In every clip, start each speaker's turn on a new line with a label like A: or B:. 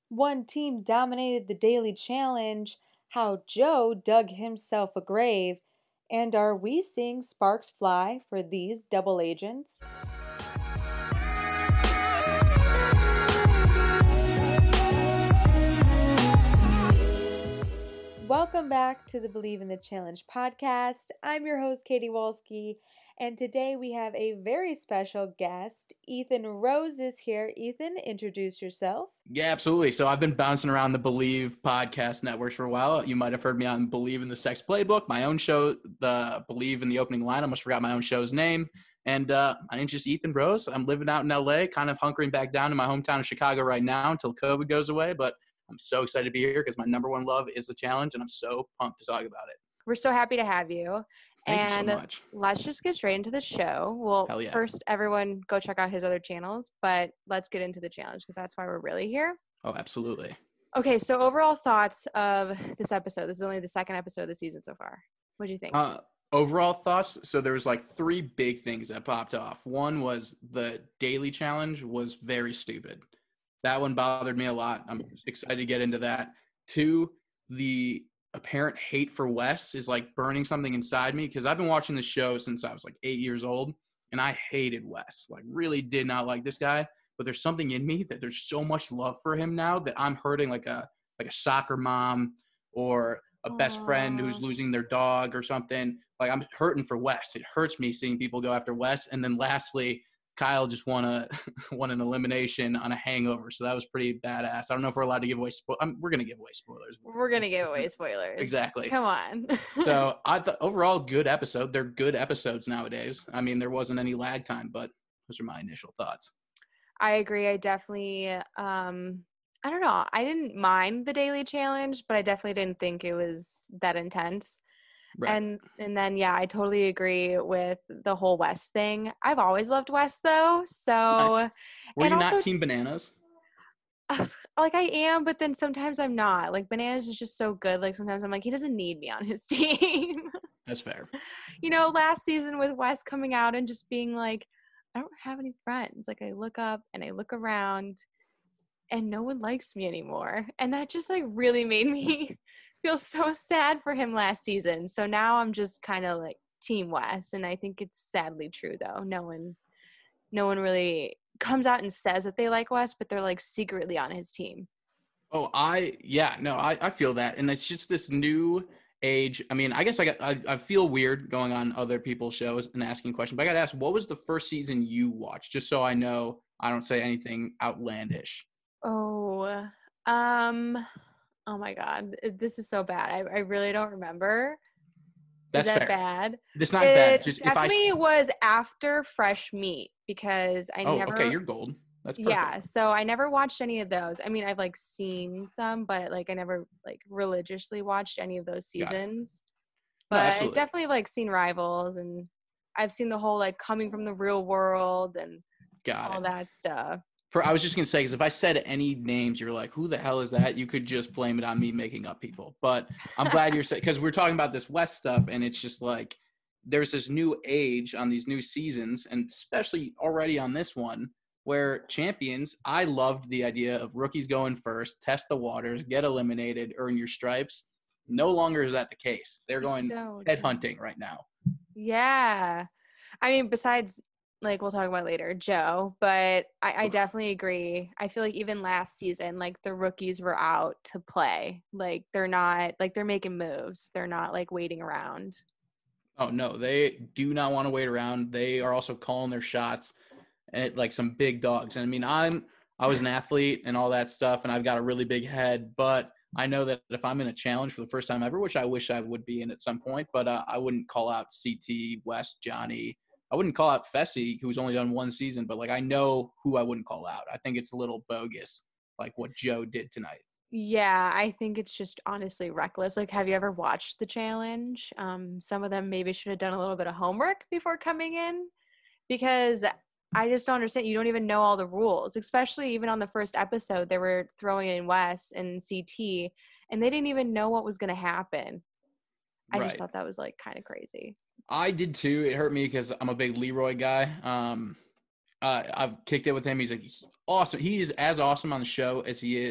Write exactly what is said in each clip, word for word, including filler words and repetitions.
A: One team dominated the daily challenge, how Joe dug himself a grave, and are we seeing sparks fly for these double agents? Welcome back to the Believe in the Challenge podcast. I'm your host, Katie Wolski, and today we have a very special guest. Ethan Rose is here. Ethan, introduce yourself.
B: Yeah, absolutely. So I've been bouncing around the Believe podcast networks for a while. You might have heard me on Believe in the Sex Playbook, my own show, the Believe in the Opening Line. I almost forgot my own show's name. And uh, my name's just Ethan Rose. I'm living out in L A, kind of hunkering back down in my hometown of Chicago right now until COVID goes away. But I'm so excited to be here because my number one love is the challenge, and I'm so pumped to talk about it.
C: We're so happy to have you.
B: Thank
C: and
B: you so much.
C: Let's just get straight into the show. Well,
B: Hell yeah.
C: First, everyone go check out his other channels, but let's get into the challenge because that's why we're really here.
B: Oh, absolutely.
C: Okay, so overall thoughts of this episode. This is only the second episode of the season so far. What do you think?
B: Uh, overall thoughts. So there was like three big things that popped off. One was the daily challenge was very stupid. That one bothered me a lot. I'm excited to get into that. Two, the apparent hate for Wes is like burning something inside me because I've been watching this show since I was like eight years old, and I hated Wes. Like, really did not like this guy. But there's something in me that there's so much love for him now that I'm hurting like a like a soccer mom or a best
C: Aww.
B: friend who's losing their dog or something. Like, I'm hurting for Wes. It hurts me seeing people go after Wes. And then lastly, Kyle just won a won an elimination on a hangover, so that was pretty badass. I don't know if we're allowed to give away. Spo- um, we're gonna give away spoilers.
C: We're gonna give away spoilers.
B: Exactly.
C: Come on.
B: So I thought overall good episode. They're good episodes nowadays. I mean, there wasn't any lag time, but those are my initial thoughts.
C: I agree. I definitely, um, I don't know. I didn't mind the daily challenge, but I definitely didn't think it was that intense.
B: Right.
C: And and then, yeah, I totally agree with the whole Wes thing. I've always loved Wes, though. So,
B: nice. Were
C: and
B: you
C: also,
B: not Team Bananas?
C: uh, like, I am, but then sometimes I'm not. Like, Bananas is just so good. Like, sometimes I'm like, he doesn't need me on his team.
B: That's fair.
C: You know, last season with Wes coming out and just being like, I don't have any friends. Like, I look up and I look around and no one likes me anymore. And that just, like, really made me feel so sad for him last season. So now I'm just kind of like Team Wes, and I think it's sadly true though. No one no one really comes out and says that they like Wes, but they're like secretly on his team.
B: Oh, I yeah, no, I, I feel that. And it's just this new age. I mean, I guess I got I, I feel weird going on other people's shows and asking questions, but I gotta ask, what was the first season you watched? Just so I know I don't say anything outlandish.
C: Oh, um Oh my God, this is so bad. I, I really don't remember.
B: That's
C: is that
B: fair.
C: bad?
B: It's not
C: it
B: bad. Just if I
C: definitely was after Fresh Meat because I
B: oh,
C: never.
B: okay, you're gold. That's perfect.
C: Yeah, so I never watched any of those. I mean, I've like seen some, but like I never like religiously watched any of those seasons.
B: No,
C: But
B: absolutely.
C: I've definitely like seen Rivals, and I've seen the whole like coming from the real world and
B: Got
C: all
B: it.
C: that stuff.
B: For, I was just going to say, because if I said any names, you're like, who the hell is that? You could just blame it on me making up people. But I'm glad you're saying, because we're talking about this West stuff, and it's just like there's this new age on these new seasons, and especially already on this one, where champions, I loved the idea of rookies going first, test the waters, get eliminated, earn your stripes. No longer is that the case. They're going
C: So
B: headhunting right now.
C: Yeah. I mean, besides, like, we'll talk about later, Joe, but I, I definitely agree. I feel like even last season, like, the rookies were out to play. Like, they're not, like, they're making moves. They're not, like, waiting around.
B: Oh, no, they do not want to wait around. They are also calling their shots at, like, some big dogs. And, I mean, I'm I was an athlete and all that stuff, and I've got a really big head, but I know that if I'm in a challenge for the first time ever, which I wish I would be in at some point, but uh, I wouldn't call out C T, West, Johnny. I wouldn't call out Fessy, who's only done one season, but, like, I know who I wouldn't call out. I think it's a little bogus, like what Joe did tonight.
C: Yeah, I think it's just honestly reckless. Like, have you ever watched the challenge? Um, some of them maybe should have done a little bit of homework before coming in, because I just don't understand. You don't even know all the rules, especially even on the first episode, they were throwing in Wes and C T, and they didn't even know what was going to happen. I
B: Right.
C: just thought that was, like, kind of crazy.
B: I did too. It hurt me because I'm a big Leroy guy. Um, uh, I've kicked it with him. He's like awesome. He is as awesome on the show as he is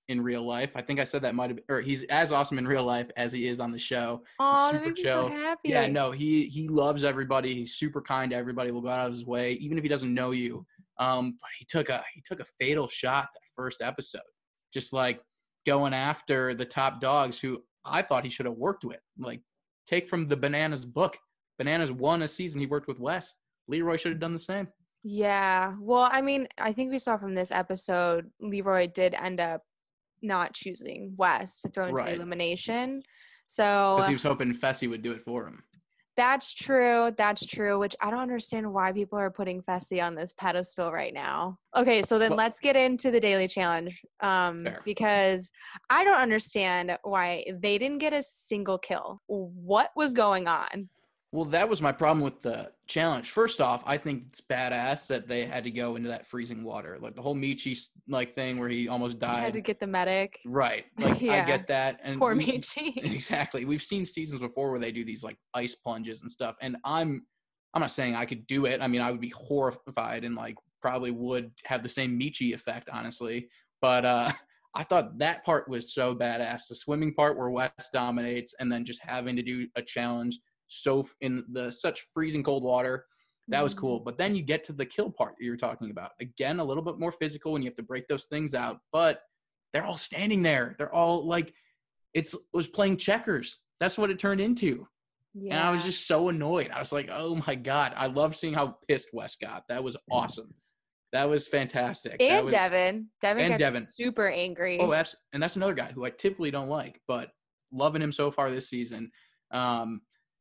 B: in real life. I think I said that might have been, or he's as awesome in real life as he is on the show.
C: Oh,
B: He's
C: that
B: super
C: makes me so
B: chill.
C: happy.
B: Yeah, no, he he loves everybody. He's super kind to everybody. Will go out of his way, even if he doesn't know you. Um, but he took a he took a fatal shot that first episode, just like going after the top dogs who I thought he should have worked with. Like, take from the Bananas book. Bananas won a season he worked with Wes. Leroy should have done the same.
C: Yeah. Well, I mean, I think we saw from this episode, Leroy did end up not choosing Wes to throw into
B: Right.
C: elimination. So
B: Because he was hoping Fessy would do it for him.
C: that's true. That's true, which I don't understand why people are putting Fessy on this pedestal right now. Okay, so then
B: Well-
C: let's get into the Daily Challenge um,
B: Fair.
C: because I don't understand why they didn't get a single kill. What was going on?
B: Well, that was my problem with the challenge. First off, I think it's badass that they had to go into that freezing water. Like the whole Michi like thing where he almost
C: I had
B: died.
C: to get the medic.
B: Right. Like
C: Yeah.
B: I get that. And
C: Poor
B: we-
C: Michi.
B: Exactly. We've seen seasons before where they do these like ice plunges and stuff. And I'm I'm not saying I could do it. I mean, I would be horrified and like probably would have the same Michi effect, honestly. But uh I thought that part was so badass. The swimming part where Wes dominates and then just having to do a challenge so in the such freezing cold water. That was cool. But then you get to the kill part that you were talking about. Again, a little bit more physical when you have to break those things out. But they're all standing there. They're all like, it's, it was playing checkers. That's what it turned into.
C: Yeah.
B: And I was just so annoyed. I was like, oh my God. I love seeing how pissed Wes got. That was awesome. That was fantastic. That
C: and
B: was,
C: Devin. Devin
B: and
C: got
B: Devin.
C: super angry.
B: Oh, absolutely. And that's another guy who I typically don't like, but loving him so far this season. Um,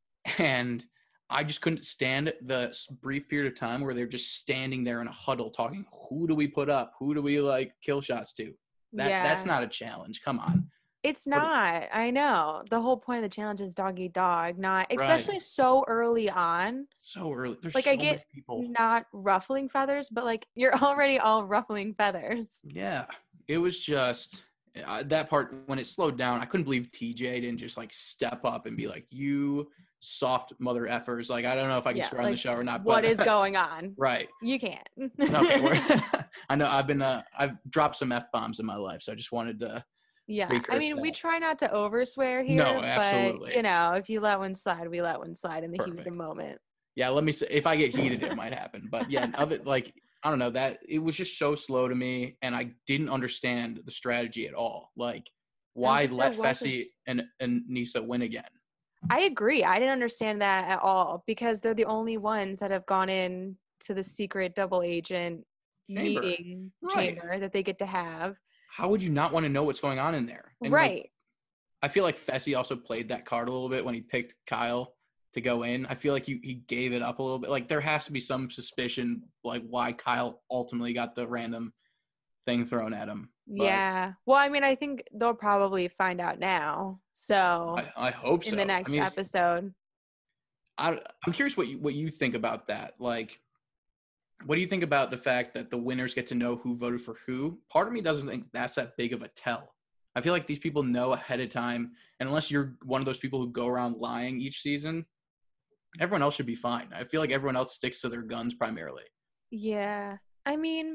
B: and I just couldn't stand the brief period of time where they're just standing there in a huddle talking, who do we put up? Who do we like kill shots to? That
C: yeah.
B: That's not a challenge. Come on.
C: It's
B: What-
C: not. I know. The whole point of the challenge is dog eat dog, not especially so early on.
B: So early. There's
C: Like,
B: so
C: I get
B: many people.
C: Not ruffling feathers, but like you're already all ruffling feathers.
B: Yeah. It was just uh, that part when it slowed down. I couldn't believe T J didn't just like step up and be like, you soft mother effers. Like, I don't know if I can
C: Yeah,
B: swear on the
C: like,
B: show or not.
C: What
B: but,
C: is going on?
B: Right.
C: You can't.
B: Okay. We're, I know I've been, uh, I've dropped some F bombs in my life. So I just wanted to,
C: Yeah. I
B: Recurse
C: mean, we
B: that.
C: try not to overswear here.
B: No, absolutely.
C: But, you know, if you let one slide, we let one slide in the heat of the
B: Perfect.
C: moment.
B: yeah, let me say, if I get heated, it might happen. But yeah, of it, like, I don't know, that it was just so slow to me. And I didn't understand the strategy at all. Like, why
C: think
B: let
C: there was a-
B: Fessy and, and Nisa win again?
C: I agree. I didn't understand that at all because they're the only ones that have gone in to the secret double agent
B: Chamber.
C: meeting
B: Right.
C: chamber that they get to have.
B: How would you not want to know what's going on in there? And, like,
C: Right.
B: I feel like Fessy also played that card a little bit when he picked Kyle to go in. I feel like he, he gave it up a little bit. Like, there has to be some suspicion, like, why Kyle ultimately got the random thing thrown at him. But
C: Yeah. Well, I mean, I think they'll probably find out now. So
B: I, I hope so.
C: in the next
B: I mean, it's-
C: episode.
B: I, I'm curious what you, what you think about that. Like, what do you think about the fact that the winners get to know who voted for who? Part of me doesn't think that's that big of a tell. I feel like these people know ahead of time, and unless you're one of those people who go around lying each season, everyone else should be fine. I feel like everyone else sticks to their guns primarily.
C: Yeah. I mean,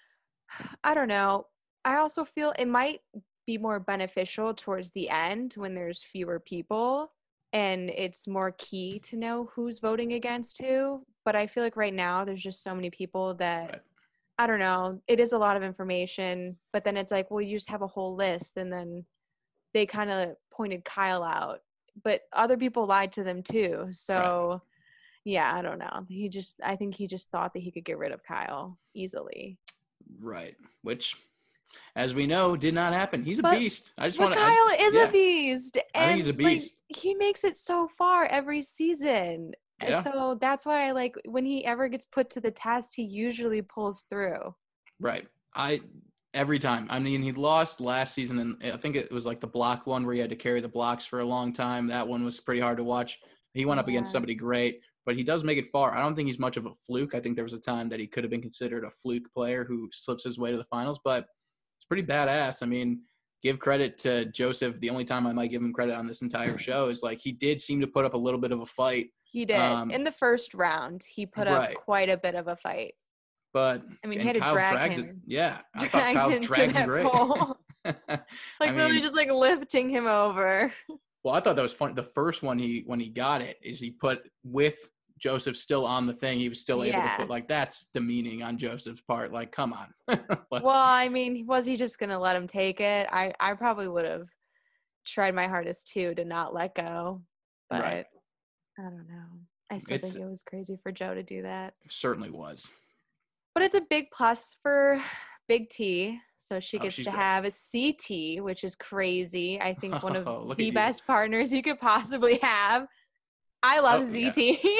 C: I don't know. I also feel it might be more beneficial towards the end when there's fewer people and it's more key to know who's voting against who. But I feel like right now there's just so many people that
B: Right.
C: I don't know. It is a lot of information, but then it's like, well, you just have a whole list, and then they kind of pointed Kyle out, but other people lied to them too. So, yeah, I don't know. He just, I think he just thought that he could get rid of Kyle easily.
B: Right. Which, as we know, did not happen. He's a
C: But-
B: beast. I just
C: But
B: want to.
C: Kyle is
B: yeah.
C: a beast.
B: I
C: And
B: think he's a
C: like,
B: beast.
C: he makes it so far every season. And
B: Yeah.
C: So that's why, like, when he ever gets put to the test, he usually pulls through.
B: Right. I every time. I mean, he lost last season, and I think it was like the block one where he had to carry the blocks for a long time. That one was pretty hard to watch. He went up against
C: Yeah.
B: somebody great, but he does make it far. I don't think he's much of a fluke. I think there was a time that he could have been considered a fluke player who slips his way to the finals, but it's pretty badass. I mean, give credit to Joseph. The only time I might give him credit on this entire show is like he did seem to put up a little bit of a fight,
C: He did.
B: Um,
C: In the first round, he put
B: right.
C: up quite a bit of a fight.
B: but
C: I mean,
B: and
C: he had to
B: Kyle
C: drag
B: dragged
C: him.
B: it. Yeah, I thought
C: Dragged
B: Kyle
C: him to
B: dragged him
C: that
B: great.
C: pole. Like
B: I
C: literally
B: mean,
C: just like lifting him over.
B: well, I thought that was funny. The first one he when he got it is he put with Joseph still on the thing. He was still able to
C: Yeah.
B: put like that's demeaning on Joseph's part. Like, come on. Like,
C: Well, I mean, was he just gonna let him take it? I I probably would have tried my hardest too to not let go, but
B: Right.
C: I don't know. I still
B: It's
C: think it was crazy for Joe to do that.
B: certainly was.
C: But it's a big plus for Big T. So she
B: Oh,
C: gets
B: she's
C: to
B: great.
C: have a C T, which is crazy. I think one of
B: Oh, look
C: the
B: at you.
C: best partners you could possibly have. I love
B: Oh, yeah.
C: Z T.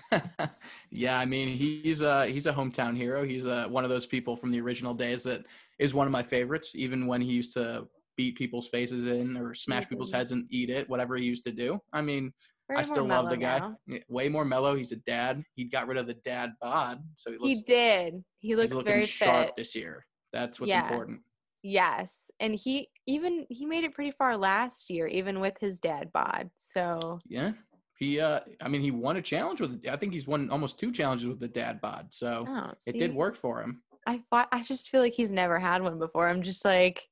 B: Yeah, I mean, he's a he's a hometown hero. He's a, one of those people from the original days that is one of my favorites. Even when he used to beat people's faces in or smash
C: He's
B: people's
C: a-
B: heads and eat it, whatever he used to do. I mean, I
C: Very more
B: still love
C: mellow
B: the guy.
C: now.
B: Yeah, way more mellow. He's a dad. He got rid of the dad bod, so he
C: He
B: looks
C: did. He
B: he's
C: looks
B: looking
C: very
B: sharp
C: fit.
B: this year. That's what's
C: Yeah.
B: important.
C: Yes. And he even he made it pretty far last year, even with his dad bod. So
B: Yeah. He uh I mean he won a challenge with I think he's won almost two challenges with the dad bod. So
C: oh,
B: it did
C: see,
B: work for him.
C: I thought I just feel like he's never had one before. I'm just like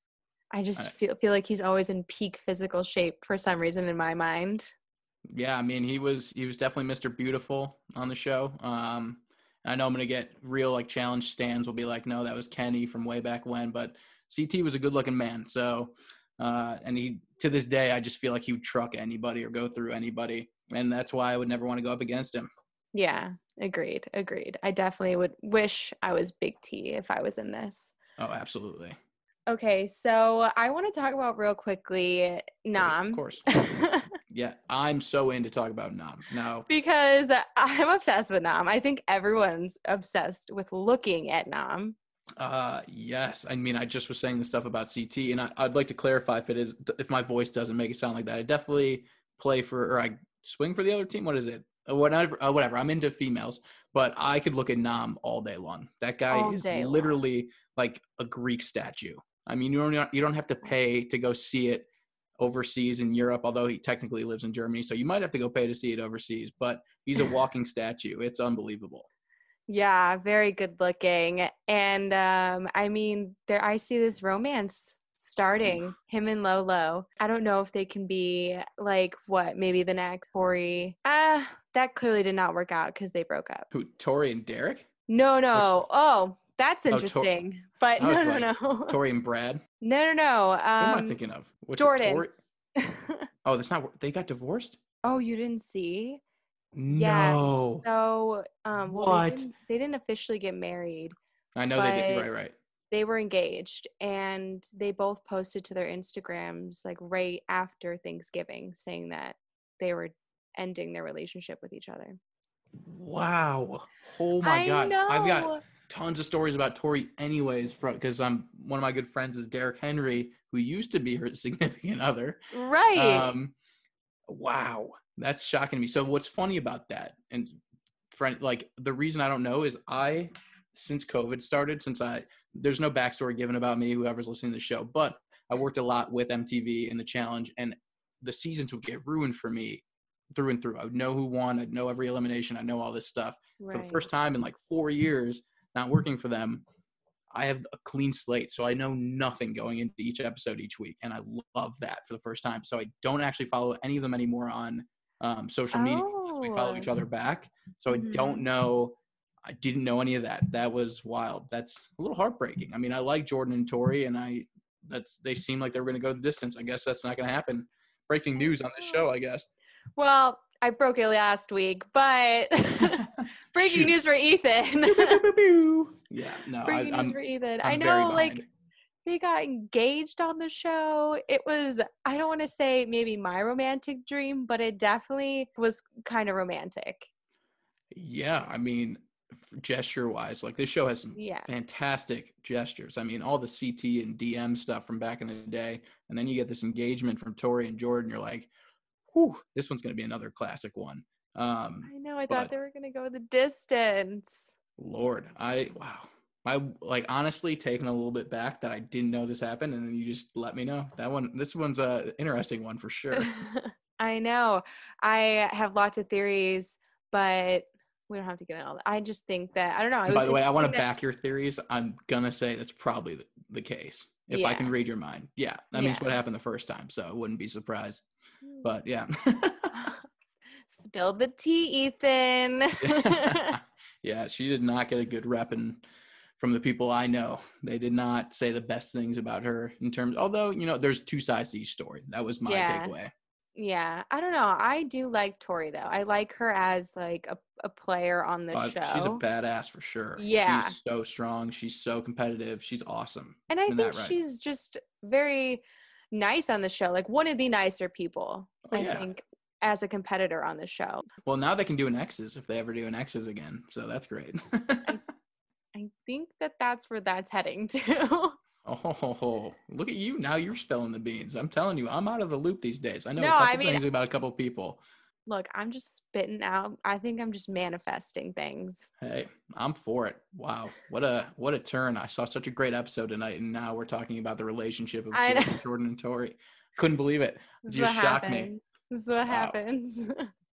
C: I just
B: I-
C: feel feel like he's always in peak physical shape for some reason in my mind.
B: Yeah, I mean he was he was definitely Mister Beautiful on the show. Um I know I'm gonna get real like challenge stands will be like, no, that was Kenny from way back when, but C T was a good looking man. So uh and he to this day I just feel like he would truck anybody or go through anybody. And that's why I would never want to go up against him.
C: Yeah, agreed, agreed. I definitely would wish I was Big T if I was in this.
B: Oh, absolutely.
C: Okay, so I want to talk about real quickly
B: Oh, yeah, of
C: Nam.
B: course. Yeah, I'm so in to talk about Nam. Now,
C: Because I'm obsessed with Nam. I think everyone's obsessed with looking at Nam.
B: uh, yes, I mean, I just was saying the stuff about C T, and I, I'd like to clarify if it is, if my voice doesn't make it sound like that. I definitely play for, or I swing for the other team. What is it? Uh, Whatever, uh, whatever. I'm into females, but I could look at Nam all day long. That guy
C: All
B: is
C: day long.
B: literally like a Greek statue. I mean, you don't you don't have to pay to go see it overseas in Europe, although he technically lives in Germany, so you might have to go pay to see it overseas. But he's a walking statue. It's unbelievable.
C: Yeah, very good looking. And um, I mean, there I see this romance starting, him and Lolo. I don't know if they can be like what, maybe the next Tori. Ah, that clearly did not work out because they broke up.
B: Who? Tori and Derek?
C: No, no. Oh, that's
B: Oh, Tor-
C: interesting. But
B: I
C: no,
B: was
C: no,
B: like
C: no.
B: Tori and Brad.
C: No, no, no.
B: Who am I
C: Um,
B: thinking of? Which
C: Jordan.
B: Tori? Oh, that's not. They got divorced.
C: Oh, you didn't see? Yeah.
B: No.
C: So, um, well, they
B: What?
C: didn't, they didn't officially get married,
B: I know they did.
C: but
B: Right, right.
C: they were engaged, and they both posted to their Instagrams like right after Thanksgiving saying that they were ending their relationship with each other.
B: Wow. Oh my
C: I
B: God. I've got
C: know.
B: tons of stories about Tori anyways because I'm one of my good friends is Derek Henry, who used to be her significant other.
C: Right.
B: Um, wow. That's shocking to me. So what's funny about that, and friend, like the reason I don't know is I, since COVID started, since I, there's no backstory given about me, whoever's listening to the show, but I worked a lot with M T V in the challenge, and the seasons would get ruined for me through and through. I would know who won. I'd know every elimination. I know all this stuff. For the
C: Right.
B: first time in like four years, not working for them, I have a clean slate. So I know nothing going into each episode each week. And I love that for the first time. So I don't actually follow any of them anymore on um, social media. Because we follow each
C: Oh.
B: other back. So I
C: Mhm.
B: don't know. I didn't know any of that. That was wild. That's a little heartbreaking. I mean, I like Jordan and Tori, and I that's they seem like they were going to go the distance. I guess that's not going to happen. Breaking news on this show, I guess.
C: Well, I broke it last week, but breaking
B: Shoot.
C: news for Ethan.
B: Yeah, no, I,
C: breaking news
B: I'm
C: for Ethan.
B: I'm
C: I
B: very
C: know, like,
B: behind.
C: they got engaged on the show. It was, I don't want to say maybe my romantic dream, but it definitely was kind of romantic.
B: Yeah, I mean, gesture wise, like this show has some
C: Yeah.
B: fantastic gestures. I mean, all the C T and D M stuff from back in the day, and then you get this engagement from Tori and Jordan. You're like, whew, this one's going to be another classic one. Um,
C: I know. I
B: but-
C: thought they were going to go the distance.
B: Lord, I wow. I like honestly taken a little bit back that I didn't know this happened, and then you just let me know. That one, this one's a interesting one for sure.
C: I know. I have lots of theories, but we don't have to get into all that. I just think that, I don't know. It
B: And
C: was
B: by the way, I want to
C: interesting that-
B: back your theories. I'm gonna say that's probably the, the case. if
C: yeah.
B: I can read your mind. Yeah, that means
C: Yeah.
B: what happened the first time, so I wouldn't be surprised. But yeah.
C: Spill the tea, Ethan.
B: Yeah, she did not get a good rep in, from the people I know. They did not say the best things about her in terms, although, you know, there's two sides to each story. That was my
C: Yeah.
B: takeaway.
C: Yeah, I don't know. I do like Tori though. I like her as like a, a player on the
B: Uh,
C: show.
B: she's a badass for sure.
C: Yeah.
B: She's so strong. She's so competitive. She's awesome.
C: And I
B: in
C: think
B: that right.
C: she's just very nice on the show. Like one of the nicer people,
B: Oh,
C: I
B: yeah.
C: think, as a competitor on the show.
B: Well, now they can do an X's if they ever do an X's again. So that's great.
C: I, I think that that's where that's heading to.
B: Oh, look at you. Now you're spilling the beans. I'm telling you, I'm out of the loop these days. I know
C: No,
B: a couple
C: I mean-
B: things about a couple people.
C: Look, I'm just spitting out. I think I'm just manifesting things.
B: Hey, I'm for it. Wow. What a what a turn. I saw such a great episode tonight, and now we're talking about the relationship of
C: I know.
B: Jordan, Jordan and Tori. Couldn't believe it.
C: This
B: It
C: is what
B: just shocked me.
C: happens. This is what
B: Wow.
C: happens.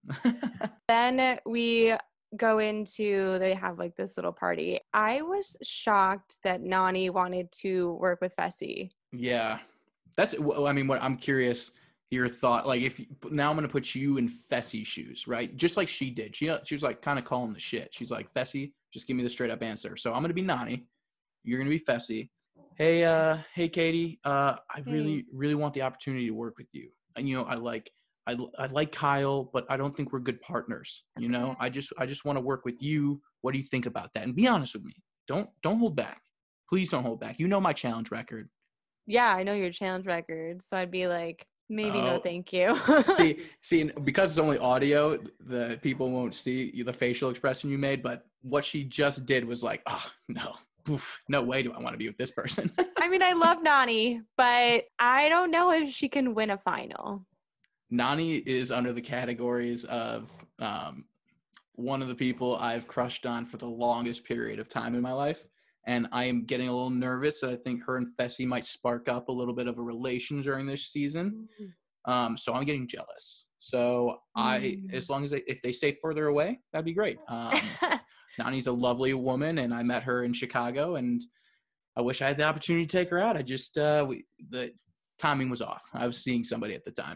C: Then we go into, they have like this little party. I was shocked that Nani wanted to work with Fessy.
B: Yeah. That's, well, I mean, what I'm curious your thought, like if now I'm going to put you in Fessy's shoes, right? Just like she did. She, she was like kind of calling the shit. She's like, Fessy, just give me the straight up answer. So I'm going to be Nani. You're going to be Fessy. Hey, uh, hey, Katie, uh, I really,
C: Hey.
B: really want the opportunity to work with you. And, you know, I like, I, I like Kyle, but I don't think we're good partners. You know, I just, I just want to work with you. What do you think about that? And be honest with me. Don't, don't hold back. Please don't hold back. You know my challenge record.
C: Yeah, I know your challenge record. So I'd be like, maybe no
B: Oh.
C: thank you.
B: see, see, because it's only audio, the people won't see the facial expression you made. But what she just did was like, oh no, Oof, no way do I want to be with this person.
C: I mean, I love Nani, but I don't know if she can win a final.
B: Nani is under the categories of um, one of the people I've crushed on for the longest period of time in my life. And I am getting a little nervous that I think her and Fessy might spark up a little bit of a relation during this season. Um, so I'm getting jealous. So I,
C: Mm.
B: as long as they, if they stay further away, that'd be great. Um, Nani's a lovely woman, and I met her in Chicago, and I wish I had the opportunity to take her out. I just, uh, we, the timing was off. I was seeing somebody at the time.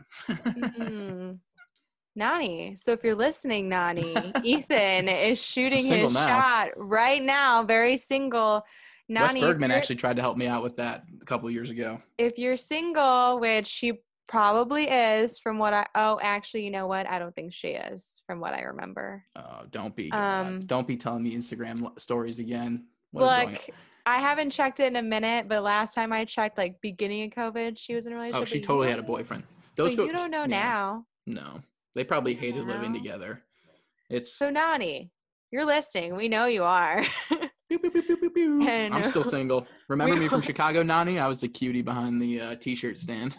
C: Mm. Nani. So if you're listening, Nani, Ethan is shooting
B: single
C: his
B: now.
C: shot right now, very single.
B: Wes
C: Nani, if
B: Bergman
C: you're-
B: actually tried to help me out with that a couple of years ago.
C: if you're single, which she probably is from what I, oh, actually, you know what? I don't think she is from what I remember.
B: Uh, don't be,
C: Um,
B: don't be telling me Instagram lo- stories again. What is going
C: Look, I haven't checked it in a minute, but last time I checked, like beginning of COVID, she was in a
B: on?
C: relationship.
B: Oh, she
C: but you
B: totally
C: don't
B: had a
C: know-
B: boyfriend.
C: But
B: Those go-
C: you don't know
B: yeah.
C: now.
B: No, they probably
C: You
B: hated living
C: know.
B: together. It's
C: So Nani, you're listening. We know you are.
B: pew, pew, pew, pew, pew, pew.
C: I
B: I'm still
C: know.
B: single. Remember
C: We
B: me from
C: know.
B: Chicago, Nani? I was the cutie behind the uh, t-shirt stand.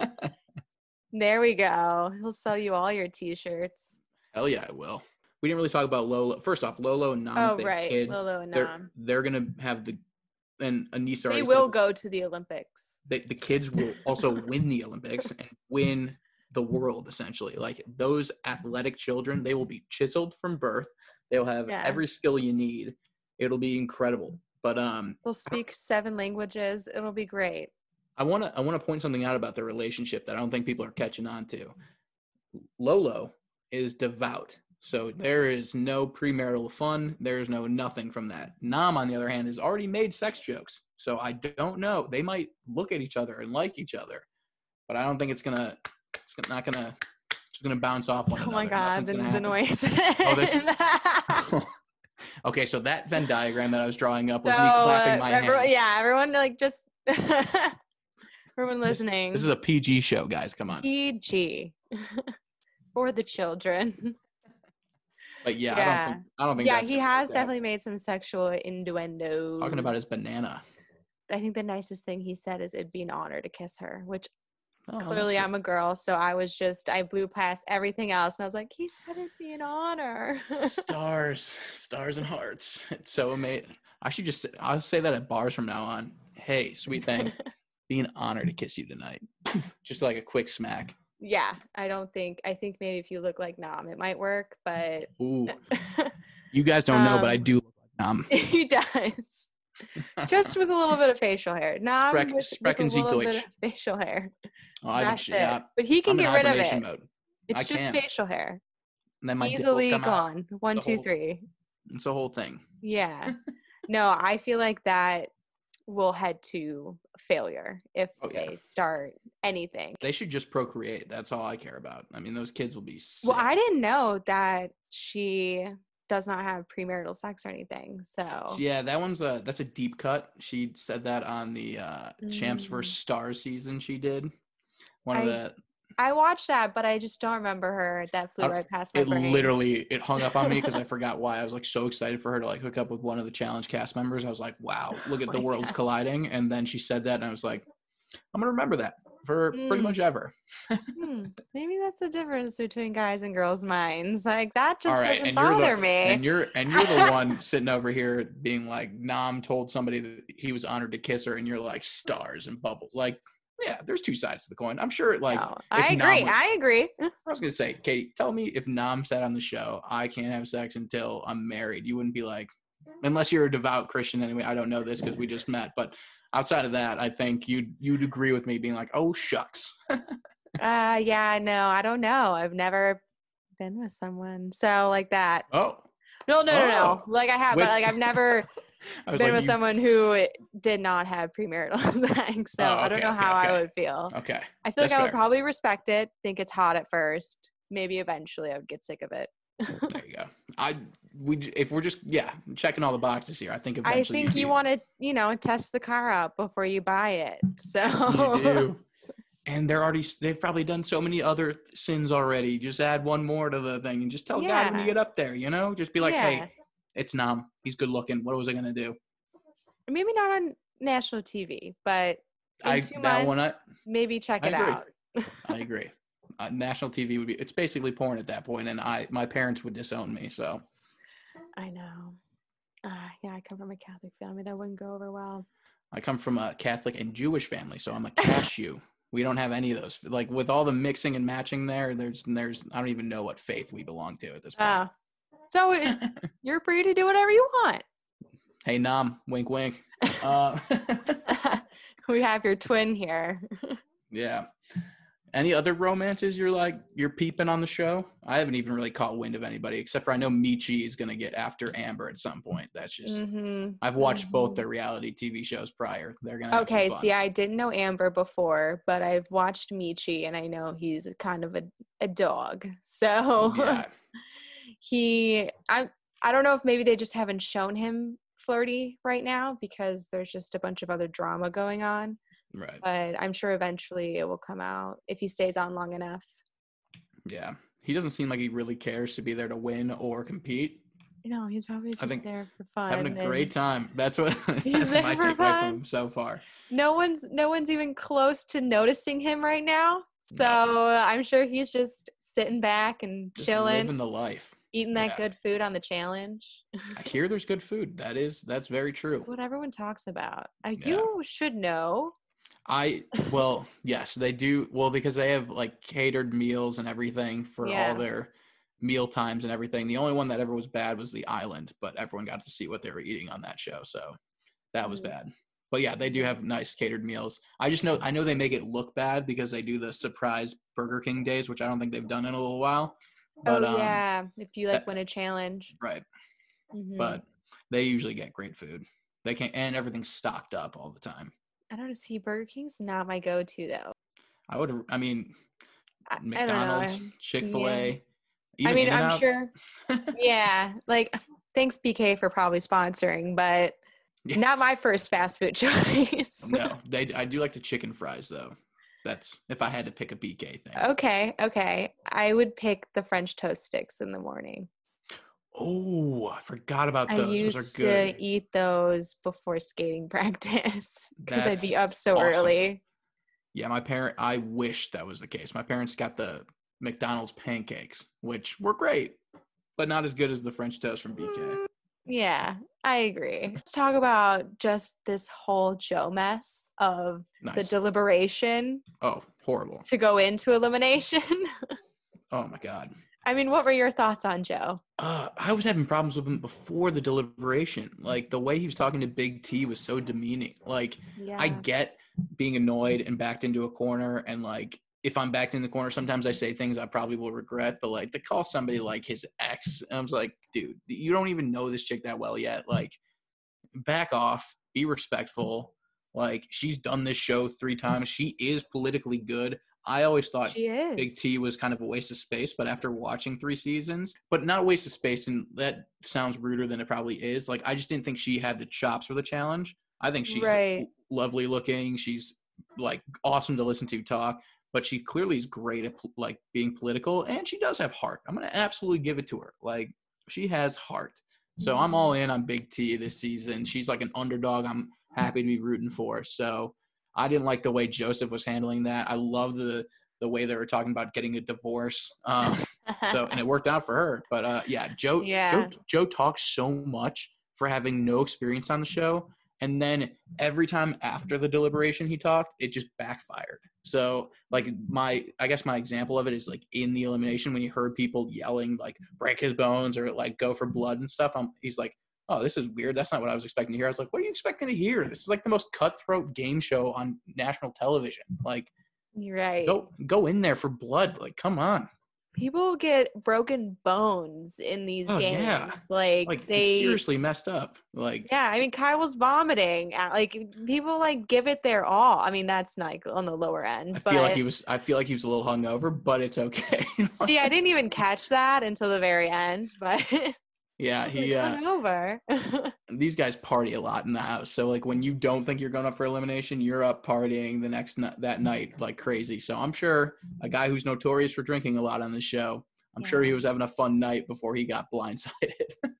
C: There we go. He'll sell you all your t-shirts.
B: Hell yeah, I will. We didn't really talk about Lolo. First off, Lolo and Nam,
C: Oh,
B: if they have
C: right.
B: kids,
C: Lolo and
B: they're,
C: Nam.
B: they're going to have the, and Anissa
C: They
B: already
C: will
B: said,
C: go to the Olympics.
B: the, the kids will also win the Olympics and win the world, essentially. Like those athletic children, they will be chiseled from birth. They'll have
C: Yeah.
B: every skill you need. It'll be incredible. But um,
C: They'll speak seven languages. It'll be great.
B: I want to I want to point something out about their relationship that I don't think people are catching on to. Lolo is devout. So there is no premarital fun. There's no nothing from that. Nam, on the other hand, has already made sex jokes. So I don't know. They might look at each other and like each other, but I don't think it's gonna. It's not gonna. It's gonna bounce off one
C: Oh
B: another.
C: my God, the,
B: Nothing's
C: the
B: gonna
C: noise.
B: Oh, there's- Okay, so that Venn diagram that I was drawing up was
C: So,
B: me clapping
C: uh,
B: my
C: everyone-
B: hands.
C: Yeah, everyone like just everyone
B: This-
C: listening.
B: This is a P G show, guys. Come on.
C: P G for the children.
B: But yeah, I
C: Yeah.
B: don't think. I don't think.
C: Yeah,
B: that's
C: he
B: gonna
C: has
B: work out.
C: definitely made some sexual innuendos.
B: Talking about his banana.
C: I think the nicest thing he said is it'd be an honor to kiss her, which
B: Oh, that's
C: clearly
B: good.
C: I'm a girl, so I was just I blew past everything else and I was like, he said it'd be an honor.
B: Stars, stars and hearts. It's so amazing. I should just. Say, I'll say that at bars from now on. Hey, sweet thing, be an honor to kiss you tonight. Just like a quick smack.
C: Yeah, I don't think I think maybe if you look like Nam, it might work, but
B: Ooh, you guys don't know, but I
C: Um,
B: do look like Nam.
C: he does. Just with a little bit of facial hair. Nom
B: Sprech,
C: with, with a
B: sprechen Sie
C: little bit
B: Deutsch.
C: of facial hair.
B: Oh, I
C: That's
B: can,
C: it.
B: yeah.
C: But he can
B: I'm in
C: get rid of
B: hibernation
C: it.
B: mode.
C: It's
B: I
C: just
B: can.
C: facial hair.
B: And then my dimples
C: Easily
B: come out.
C: gone. One,
B: The
C: two,
B: whole-
C: three.
B: It's a whole thing.
C: Yeah. No, I feel like that will head to failure if
B: Oh, yeah.
C: they start anything.
B: They should just procreate. That's all I care about. I mean, those kids will be sick.
C: Well, I didn't know that she does not have premarital sex or anything. So
B: Yeah, that one's a that's a deep cut. She said that on the uh, Champs
C: Mm.
B: versus Stars season. She did one
C: I
B: of the.
C: I watched that, but I just don't remember her. That flew
B: I-
C: right past my
B: It
C: brain.
B: literally it hung up on me because I forgot why. I was like so excited for her to like hook up with one of the challenge cast members. I was like, wow, look at
C: Oh
B: the
C: my
B: worlds
C: God.
B: colliding. And then she said that, and I was like, I'm gonna remember that for pretty
C: Mm.
B: much ever.
C: Hmm, maybe that's the difference between guys and girls' minds. Like that just
B: All right,
C: doesn't
B: and you're
C: bother
B: the
C: me.
B: and you're and you're the one sitting over here being like, Nam told somebody that he was honored to kiss her, and you're like stars and bubbles. Like, yeah, there's two sides to the coin. I'm sure. Like,
C: No,
B: if
C: I
B: Nam
C: agree.
B: was-
C: I agree.
B: I was gonna say, Katie, tell me if Nam said on the show, I can't have sex until I'm married, you wouldn't be like, unless you're a devout Christian anyway. I don't know this because we just met, but outside of that, I think you'd you'd agree with me being like, oh shucks.
C: Uh, yeah, no, I don't know. I've never been with someone so like that.
B: Oh,
C: No, no, no, no.
B: Oh.
C: Like I have,
B: Wait.
C: but like I've never
B: I was
C: been
B: like,
C: with
B: you-
C: someone who did not have premarital sex. So
B: Oh,
C: I don't
B: okay,
C: know
B: okay,
C: how I
B: okay.
C: would feel.
B: Okay,
C: I feel like
B: that's
C: I would
B: fair.
C: probably respect it, think it's hot at first. Maybe eventually I would get sick of it.
B: there you go. I we j- if we're just yeah checking all the boxes here, I think
C: I
B: eventually
C: think
B: you'd
C: you
B: be-
C: want to, you know, test the car out before you buy it. So
B: Yes, you do. And they're already they've probably done so many other th- sins already. Just add one more to the thing and just tell God when you
C: Yeah.
B: get up there, you know? Just be like,
C: Yeah.
B: hey, it's Nam. He's good looking. What was I gonna do?
C: maybe not on national T V, but in
B: I
C: two
B: that
C: months,
B: one I
C: maybe check
B: I
C: it
B: agree.
C: out.
B: I agree. Uh, national T V would be it's basically porn at that point, and I my parents would disown me. So
C: I know. Uh, yeah, I come from a Catholic family. That wouldn't go over well.
B: I come from a Catholic and Jewish family, so I'm a cashew. We don't have any of those. Like with all the mixing and matching there, there's there's I don't even know what faith we belong to at this point.
C: Uh, so it, you're free to do whatever you want.
B: Hey Nam, wink wink. Uh,
C: We have your twin here.
B: yeah. Any other romances you're like you're peeping on the show? I haven't even really caught wind of anybody except for I know Michi is gonna get after Amber at some point. That's just
C: Mhm,
B: I've watched both
C: mhm.
B: their reality T V shows prior. They're gonna have
C: Okay,
B: some fun.
C: see, I didn't know Amber before, but I've watched Michi, and I know he's kind of a, a dog. So
B: Yeah.
C: he, I, I don't know if maybe they just haven't shown him flirty right now because there's just a bunch of other drama going on.
B: Right.
C: But I'm sure eventually it will come out if he stays on long enough.
B: Yeah. He doesn't seem like he really cares to be there to win or compete.
C: You know, he's probably
B: I
C: just
B: think
C: there for fun.
B: Having a great
C: and
B: time. That's what
C: He's
B: that's my
C: there for
B: takeaway
C: fun.
B: from him so far.
C: No one's, no one's even close to noticing him right now. So I'm sure he's just sitting back and
B: Just
C: chilling,
B: living the life.
C: eating that
B: yeah.
C: good food on the challenge.
B: I hear there's good food. That is that's very true.
C: That's what everyone talks about. Uh,
B: Yeah.
C: You should know.
B: I well, yes, they do. Well, because they have like catered meals and everything for
C: Yeah.
B: all their meal times and everything. The only one that ever was bad was the island, but everyone got to see what they were eating on that show, so that was
C: Mm.
B: bad. But yeah, they do have nice catered meals. I just know I know they make it look bad because they do the surprise Burger King days, which I don't think they've done in a little while. But
C: oh
B: um,
C: yeah, if you like
B: that-
C: win a challenge.
B: right.
C: Mhm.
B: But they usually get great food. They can and everything's stocked up all the time.
C: I don't know. See, Burger King's not my go-to though.
B: I would. I mean,
C: I, I don't know.
B: McDonald's,
C: I-
B: Chick Fil A.
C: I mean, I'm
B: In-N-Out.
C: sure. Yeah, like thanks B K for probably sponsoring, but
B: Yeah.
C: not my first fast food choice.
B: No, they. I do like the chicken fries though. That's if I had to pick a B K thing.
C: Okay, okay. I would pick the French toast sticks in the morning.
B: Oh, I forgot about
C: I
B: those.
C: used
B: Those are good.
C: to eat those before skating practice because I'd be
B: That's
C: up so
B: awesome.
C: early.
B: Yeah, my parent. I wish that was the case. My parents got the McDonald's pancakes, which were great, but not as good as the French toast from B K.
C: Mm, yeah, I agree. Let's talk about just this whole Joe mess of the
B: Nice.
C: deliberation
B: Oh, horrible.
C: to go into elimination.
B: Oh my god.
C: I mean, what were your thoughts on Joe?
B: Uh, I was having problems with him before the deliberation. Like, the way he was talking to Big T was so demeaning. Like, I
C: Yeah.
B: get being annoyed and backed into a corner, and like, if I'm backed in the corner, sometimes I say things I probably will regret. But like, to call somebody like his ex, I was like, dude, you don't even know this chick that well yet. Like, back off, be respectful. Like, she's done this show three times. She is politically good. I always thought
C: She
B: Big
C: is.
B: T was kind of a waste of space, but after watching three seasons, but not a waste of space, and that sounds ruder than it probably is. Like, I just didn't think she had the chops for the challenge. I think she's
C: Right.
B: lovely looking. She's like awesome to listen to talk, but she clearly is great at like being political, and she does have heart. I'm gonna absolutely give it to her. Like, she has heart. So I'm all in on Big T this season. She's like an underdog. I'm happy to be rooting for. So I didn't like the way Joseph was handling that. I love the the way they were talking about getting a divorce. Um, so and it worked out for her. But uh, yeah, Joe
C: Yeah.
B: Joe Joe talks so much for having no experience on the show, and then every time after the deliberation he talked, it just backfired. So like my I guess my example of it is like in the elimination when you heard people yelling like break his bones or like go for blood and stuff. I'm, he's like, oh, this is weird. That's not what I was expecting to hear. I was like, what are you expecting to hear? This is like the most cutthroat game show on national television. Like,
C: You're right.
B: go go in there for blood. Like, come on.
C: People get broken bones in these
B: Oh,
C: games.
B: yeah.
C: Like,
B: Like, it's
C: they
B: seriously messed up. Like,
C: Yeah, I mean, Kyle was vomiting. uh, Like, people like give it their all. I mean, that's like on the lower end,
B: I feel like
C: but
B: he was. I feel like he was a little hungover, but it's okay.
C: see, I didn't even catch that until the very end. But
B: yeah, he.
C: like,
B: Uh,
C: hungover.
B: these guys party a lot in the house. So like when you don't think you're going up for elimination, you're up partying the next n- that night like crazy. So I'm sure a guy who's notorious for drinking a lot on the show, I'm sure he
C: Yeah.
B: was having a fun night before he got blindsided.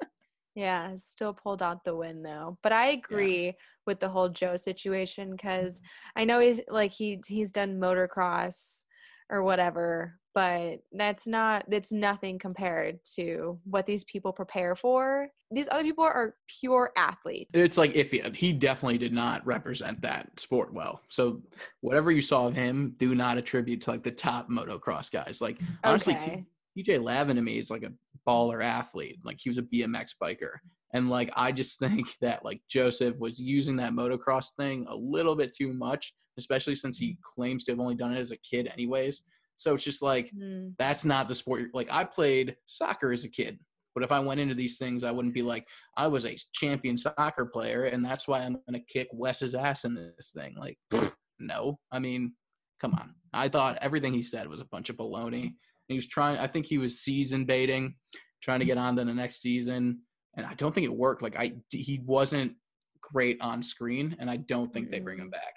C: Yeah, still pulled out the win though. But I agree with the whole Joe situation because I know he's like he he's done motocross or whatever, but that's not that's nothing compared to what these people prepare for. These other people are pure athletes.
B: It's like if he, he definitely did not represent that sport well. So whatever you saw of him, do not attribute to like the top motocross guys. Like honestly,
C: Okay.
B: T J Lavin to me is like a baller athlete. Like he was a B M X biker. And like I just think that like Joseph was using that motocross thing a little bit too much, especially since he claims to have only done it as a kid anyways. So it's just like
C: Mm.
B: that's not the sport. You're, like I played soccer as a kid. But if I went into these things, I wouldn't be like, I was a champion soccer player, and that's why I'm going to kick Wes's ass in this thing. Like, pfft, no. I mean, come on. I thought everything he said was a bunch of baloney. He was trying, I think he was season baiting, trying to get on to the next season. And I don't think it worked. Like, I, he wasn't great on screen, and I don't think they bring him back.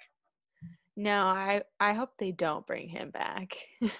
C: No, I I hope they don't bring him back.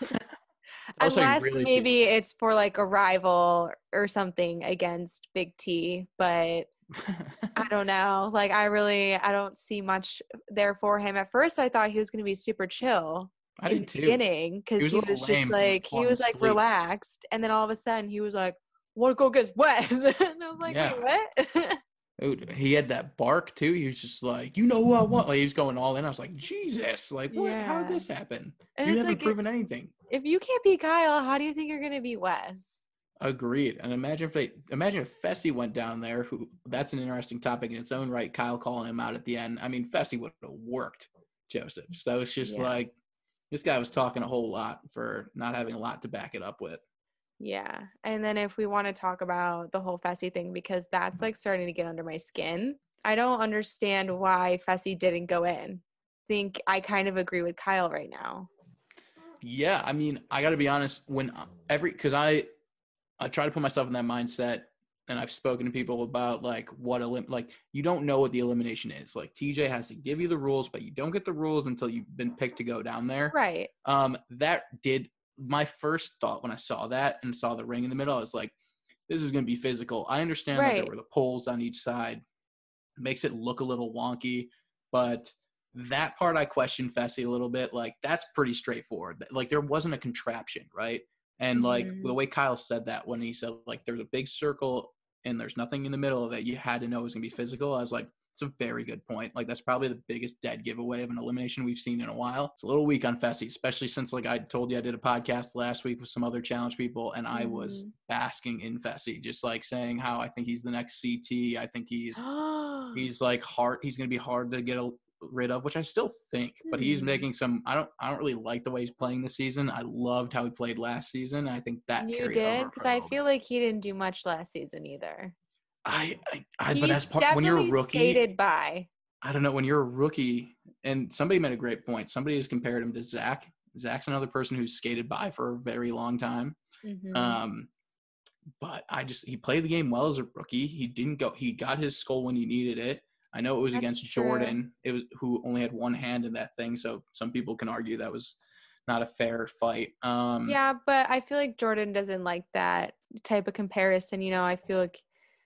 B: Also, I
C: Unless
B: really
C: maybe it's for like a rival or something against Big T, but I don't know. Like I really I don't see much there for him. At first I thought he was going to be super chill
B: I
C: in
B: did
C: the
B: too.
C: beginning cuz
B: He was
C: he
B: a
C: was,
B: little
C: just
B: lame,
C: like he
B: falling
C: was like
B: asleep.
C: relaxed and then all of a sudden he was like, "Want to go against Wes?" And I was like,
B: Yeah.
C: "Wait, what?"
B: Dude, he had that bark too. He was just like, you know who I want. Like he was going all in. I was like, Jesus, like what? How did
C: Yeah.
B: this happen?
C: And
B: You
C: it's
B: haven't
C: like,
B: proven anything.
C: if you can't beat Kyle, how do you think you're going to beat Wes?
B: Agreed. And imagine if they imagine if Fessy went down there. Who that's an interesting topic in its own right. Kyle calling him out at the end. I mean, Fessy would have worked Joseph. So it's just
C: Yeah.
B: like this guy was talking a whole lot for not having a lot to back it up with.
C: Yeah. And then if we want to talk about the whole Fessy thing, because that's like starting to get under my skin. I don't understand why Fessy didn't go in. Think I kind of agree with Kyle right now.
B: Yeah, I mean, I got to be honest. When every because I I try to put myself in that mindset, and I've spoken to people about like what elim- like you don't know what the elimination is. Like T J has to give you the rules, but you don't get the rules until you've been picked to go down there.
C: Right.
B: Um, that did my first thought when I saw that and saw the ring in the middle. I was like, this is going to be physical. I understand that
C: Right.
B: there were the poles on each side, it makes it look a little wonky, but that part I questioned Fessy a little bit. Like that's pretty straightforward. Like there wasn't a contraption, right? And like
C: Mhm.
B: the way Kyle said that when he said like there's a big circle and there's nothing in the middle of it, you had to know it was gonna be physical. I was like, It's a very good point. Like, that's probably the biggest dead giveaway of an elimination we've seen in a while. It's a little weak on Fessy, especially since, like I told you, I did a podcast last week with some other challenge people, and I was
C: Mhm.
B: basking in Fessy, just like saying how I think he's the next C T. I think he's he's like hard. He's going to be hard to get a, rid of, which I still think. But he's
C: Hmm.
B: making some. I don't. I don't really like the way he's playing this season. I loved how he played last season. I think that
C: You
B: carried
C: did?
B: over
C: Because
B: for a
C: I
B: little
C: feel
B: bit.
C: like he didn't do much last season either.
B: I, I, I but that's
C: He's
B: part when you're a
C: definitely
B: rookie.
C: skated by.
B: I don't know, when you're a rookie, and somebody made a great point. Somebody has compared him to Zach. Zach's another person who's skated by for a very long time.
C: Mhm.
B: Um, but I just he played the game well as a rookie. He didn't go. He got his skull when he needed it. I know it was
C: That's
B: against
C: true.
B: Jordan. It was who only had one hand in that thing. So some people can argue that was not a fair fight. Um,
C: Yeah, but I feel like Jordan doesn't like that type of comparison. You know, I feel like,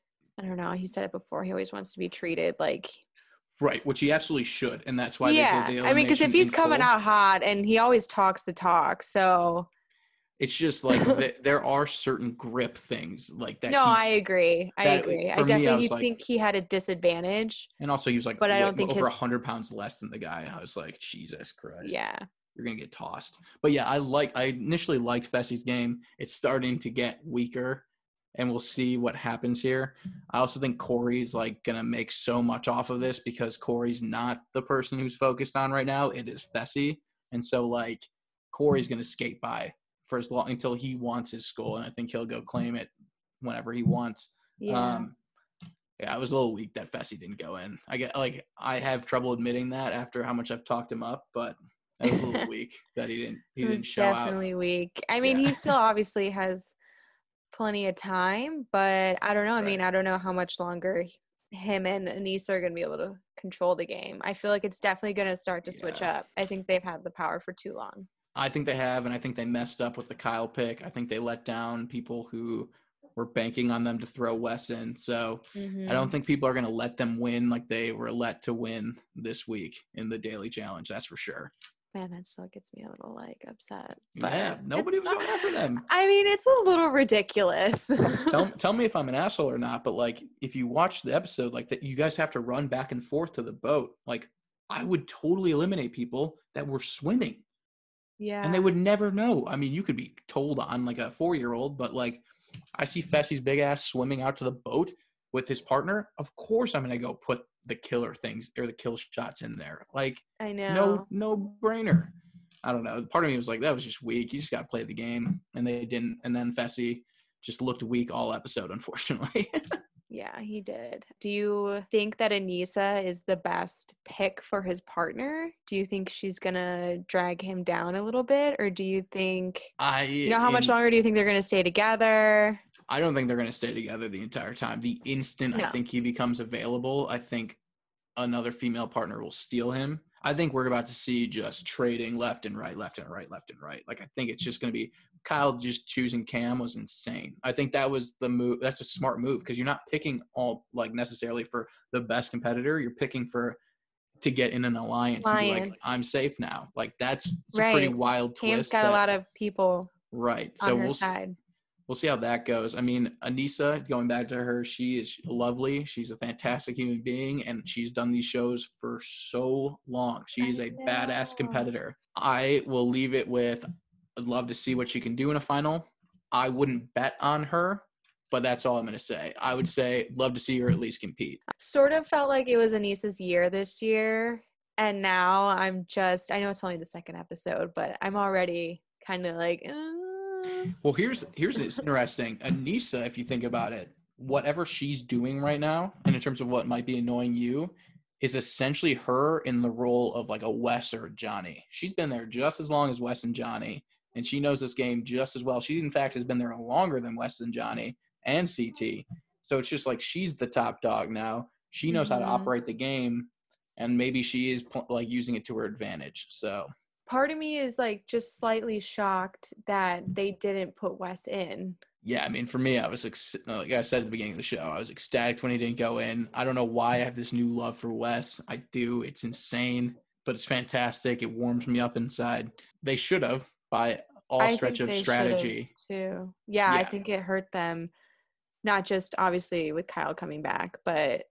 C: I don't know, he said it before. He always wants to be treated like.
B: Right, which he absolutely should, and that's why
C: Yeah.
B: they did the
C: I mean, because if
B: elimination
C: he's
B: in
C: coming
B: full.
C: out hot and he always talks the talk, so.
B: It's just like th- there are certain grip things like that.
C: No,
B: he,
C: I agree. I
B: that,
C: agree. I
B: For me, I
C: definitely
B: was like,
C: think he had a disadvantage.
B: and also he was like
C: But I
B: way-
C: don't think
B: over
C: his-
B: a hundred pounds less than the guy. I was like, Jesus Christ.
C: Yeah.
B: You're gonna get tossed. But yeah, I like. I initially liked Fessy's game. It's starting to get weaker, and we'll see what happens here. I also think Corey's like gonna make so much off of this because Corey's not the person who's focused on right now. It is Fessy, and so like Corey's gonna skate by for as long until he wants his skull, and I think he'll go claim it whenever he wants.
C: Yeah.
B: Um, yeah, I was a little weak that Fessy didn't go in. I get like I have trouble admitting that after how much I've talked him up, but that was a little weak that he didn't he
C: It
B: didn't
C: was
B: show out.
C: definitely weak. I mean,
B: Yeah.
C: he still obviously has plenty of time, but I don't know. I mean,
B: Right.
C: I don't know how much longer him and Anissa are going to be able to control the game. I feel like it's definitely going to start to switch
B: Yeah.
C: up. I think they've had the power for too long.
B: I think they have, and I think they messed up with the Kyle pick. I think they let down people who were banking on them to throw Wes in. So
C: Mhm.
B: I don't think people are going to let them win like they were let to win this week in the daily challenge. That's for sure.
C: Man, that still gets me a little like upset. But
B: Yeah, nobody
C: it's
B: was
C: not-
B: going after them.
C: I mean, it's a little ridiculous.
B: tell tell me if I'm an asshole or not, but like if you watch the episode, like that, you guys have to run back and forth to the boat. Like I would totally eliminate people that were swimming,
C: Yeah.
B: and they would never know. I mean, you could be told on like a four year old, but like I see Fessy's big ass swimming out to the boat with his partner. Of course, I'm gonna go put the killer things or the kill shots in there. Like
C: I know.
B: no no brainer. I don't know. Part of me was like, that was just weak. You just got to play the game. And they didn't. And then Fessy just looked weak all episode, unfortunately.
C: Yeah, he did. Do you think that Anissa is the best pick for his partner? Do you think she's going to drag him down a little bit? Or do you think,
B: I,
C: you know, how much
B: in-
C: longer do you think they're going to stay together?
B: I don't think they're going to stay together the entire time. The instant
C: No.
B: I think he becomes available, I think another female partner will steal him. I think we're about to see just trading left and right, left and right, left and right. Like, I think it's just going to be Kyle just choosing Cam was insane. I think that was the move. That's a smart move because you're not picking all like necessarily for the best competitor. You're picking for to get in an alliance, and be like,
C: Alliance.
B: I'm safe now. Like that's it's a pretty
C: Right.
B: wild twist.
C: Cam's got
B: that-
C: a lot of people
B: right. So
C: on her
B: we'll s-
C: side.
B: we'll see how that goes. I mean, Anissa, going back to her, she is lovely. She's a fantastic human being, and she's done these shows for so long. She is a
C: I
B: badass
C: know.
B: competitor. I will leave it with, I'd love to see what she can do in a final. I wouldn't bet on her, but that's all I'm going to say. I would say, love to see her at least compete.
C: Sort of felt like it was Anissa's year this year. And now I'm just, I know it's only the second episode, but I'm already kind of like, uh,
B: Well, here's here's it's interesting. Anissa, if you think about it, whatever she's doing right now, and in terms of what might be annoying you, is essentially her in the role of like a Wes or a Johnny. She's been there just as long as Wes and Johnny, and she knows this game just as well. She, in fact, has been there longer than Wes and Johnny and C T. So it's just like she's the top dog now. She knows how to
C: Mhm.
B: operate the game, and maybe she is like using it to her advantage. So
C: part of me is like just slightly shocked that they didn't put Wes in.
B: yeah, I mean, for me, I was ex- like I said at the beginning of the show, I was ecstatic when he didn't go in. I don't know why I have this new love for Wes. I do. It's insane, but it's fantastic. It warms me up inside. They should have by all
C: I
B: stretch
C: think
B: of
C: they
B: strategy.
C: should've, too. Yeah, I
B: Yeah.
C: think it hurt them, not just obviously with Kyle coming back, but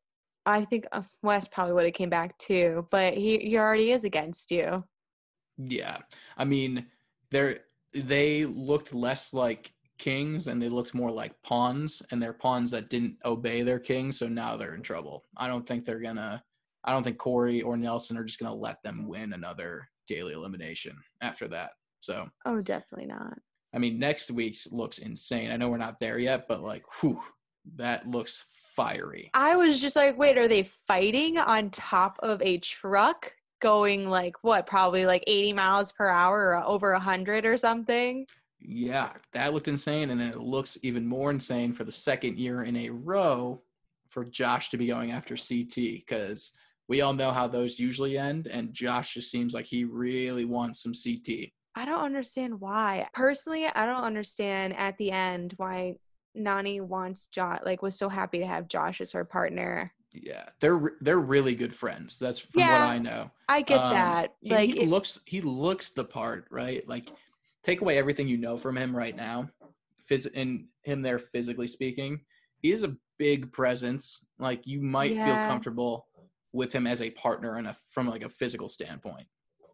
C: I think uh, Wes probably would have came back too, but he, he already is against you.
B: Yeah. I mean, they're they looked less like kings and they looked more like pawns, and they're pawns that didn't obey their king, so now they're in trouble. I don't think they're gonna I don't think Corey or Nelson are just gonna let them win another daily elimination after that. So
C: Oh, definitely not.
B: I mean, next week's looks insane. I know we're not there yet, but like, whew, that looks fiery.
C: I was just like, wait, are they fighting on top of a truck going like what, probably like eighty miles per hour or over one hundred or something?
B: Yeah, that looked insane. And then it looks even more insane for the second year in a row for Josh to be going after C T, because we all know how those usually end. And Josh just seems like he really wants some C T.
C: I don't understand why. Personally, I don't understand at the end why Nany wants Josh, like was so happy to have Josh as her partner.
B: Yeah, they're they're really good friends. That's from
C: Yeah,
B: what I know.
C: I get
B: Um,
C: that.
B: He,
C: Like,
B: he
C: if-
B: looks he looks the part, right? Like, take away everything you know from him right now, phys- in him there physically speaking, he is a big presence. Like, you might feel
C: Yeah.
B: comfortable with him as a partner and a from like a physical standpoint.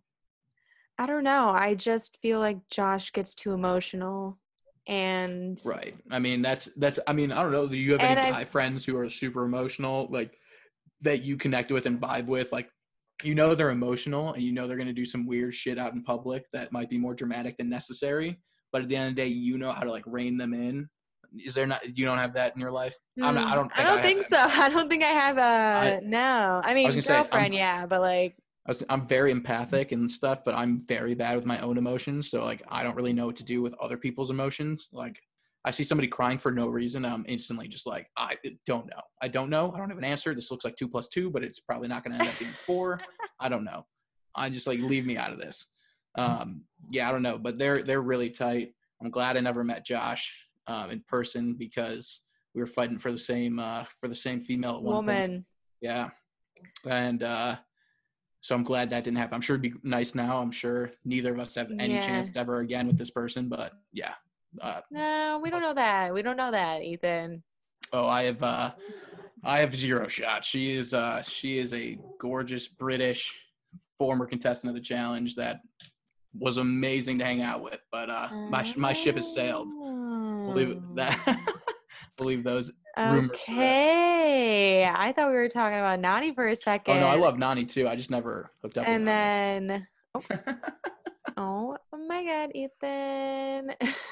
C: I don't know. I just feel like Josh gets too emotional, and
B: Right. I mean, that's that's. I mean, I don't know. Do you have
C: And
B: any
C: I-
B: guy friends who are super emotional, like that you connect with and vibe with? Like, you know, they're emotional and you know they're gonna do some weird shit out in public that might be more dramatic than necessary. But at the end of the day, you know how to like rein them in. Is there not? You don't have that in your life? I'm not, I
C: Mm,
B: don't. Think
C: I don't
B: have
C: think
B: that.
C: so. I don't think I have a
B: I-
C: no. I mean,
B: gonna say, I'm-
C: girlfriend, yeah, but like,
B: I was, I'm very empathic and stuff, but I'm very bad with my own emotions. So like, I don't really know what to do with other people's emotions. Like, I see somebody crying for no reason, I'm instantly just like, I don't know. I don't know. I don't have an answer. This looks like two plus two, but it's probably not going to end up being four. I don't know. I just like leave me out of this. Um, yeah, I don't know, but they're they're really tight. I'm glad I never met Josh um, in person because we were fighting for the same uh, for the same female at one point.
C: woman.
B: Yeah, and uh, so I'm glad that didn't happen. I'm sure it'd be nice now. I'm sure neither of us have any
C: Yeah.
B: chance ever again with this person, but yeah. Uh,
C: No, we don't know that. We don't know that, Ethan.
B: oh, I have uh, I have zero shot. She is uh, she is a gorgeous British former contestant of the challenge that was amazing to hang out with. But uh, my my ship has sailed. Believe that. Believe those rumors.
C: Okay. I thought we were talking about Nany for a second.
B: Oh no, I love Nany too. I just never hooked up.
C: And
B: with
C: then,
B: Nany.
C: oh my God, Ethan.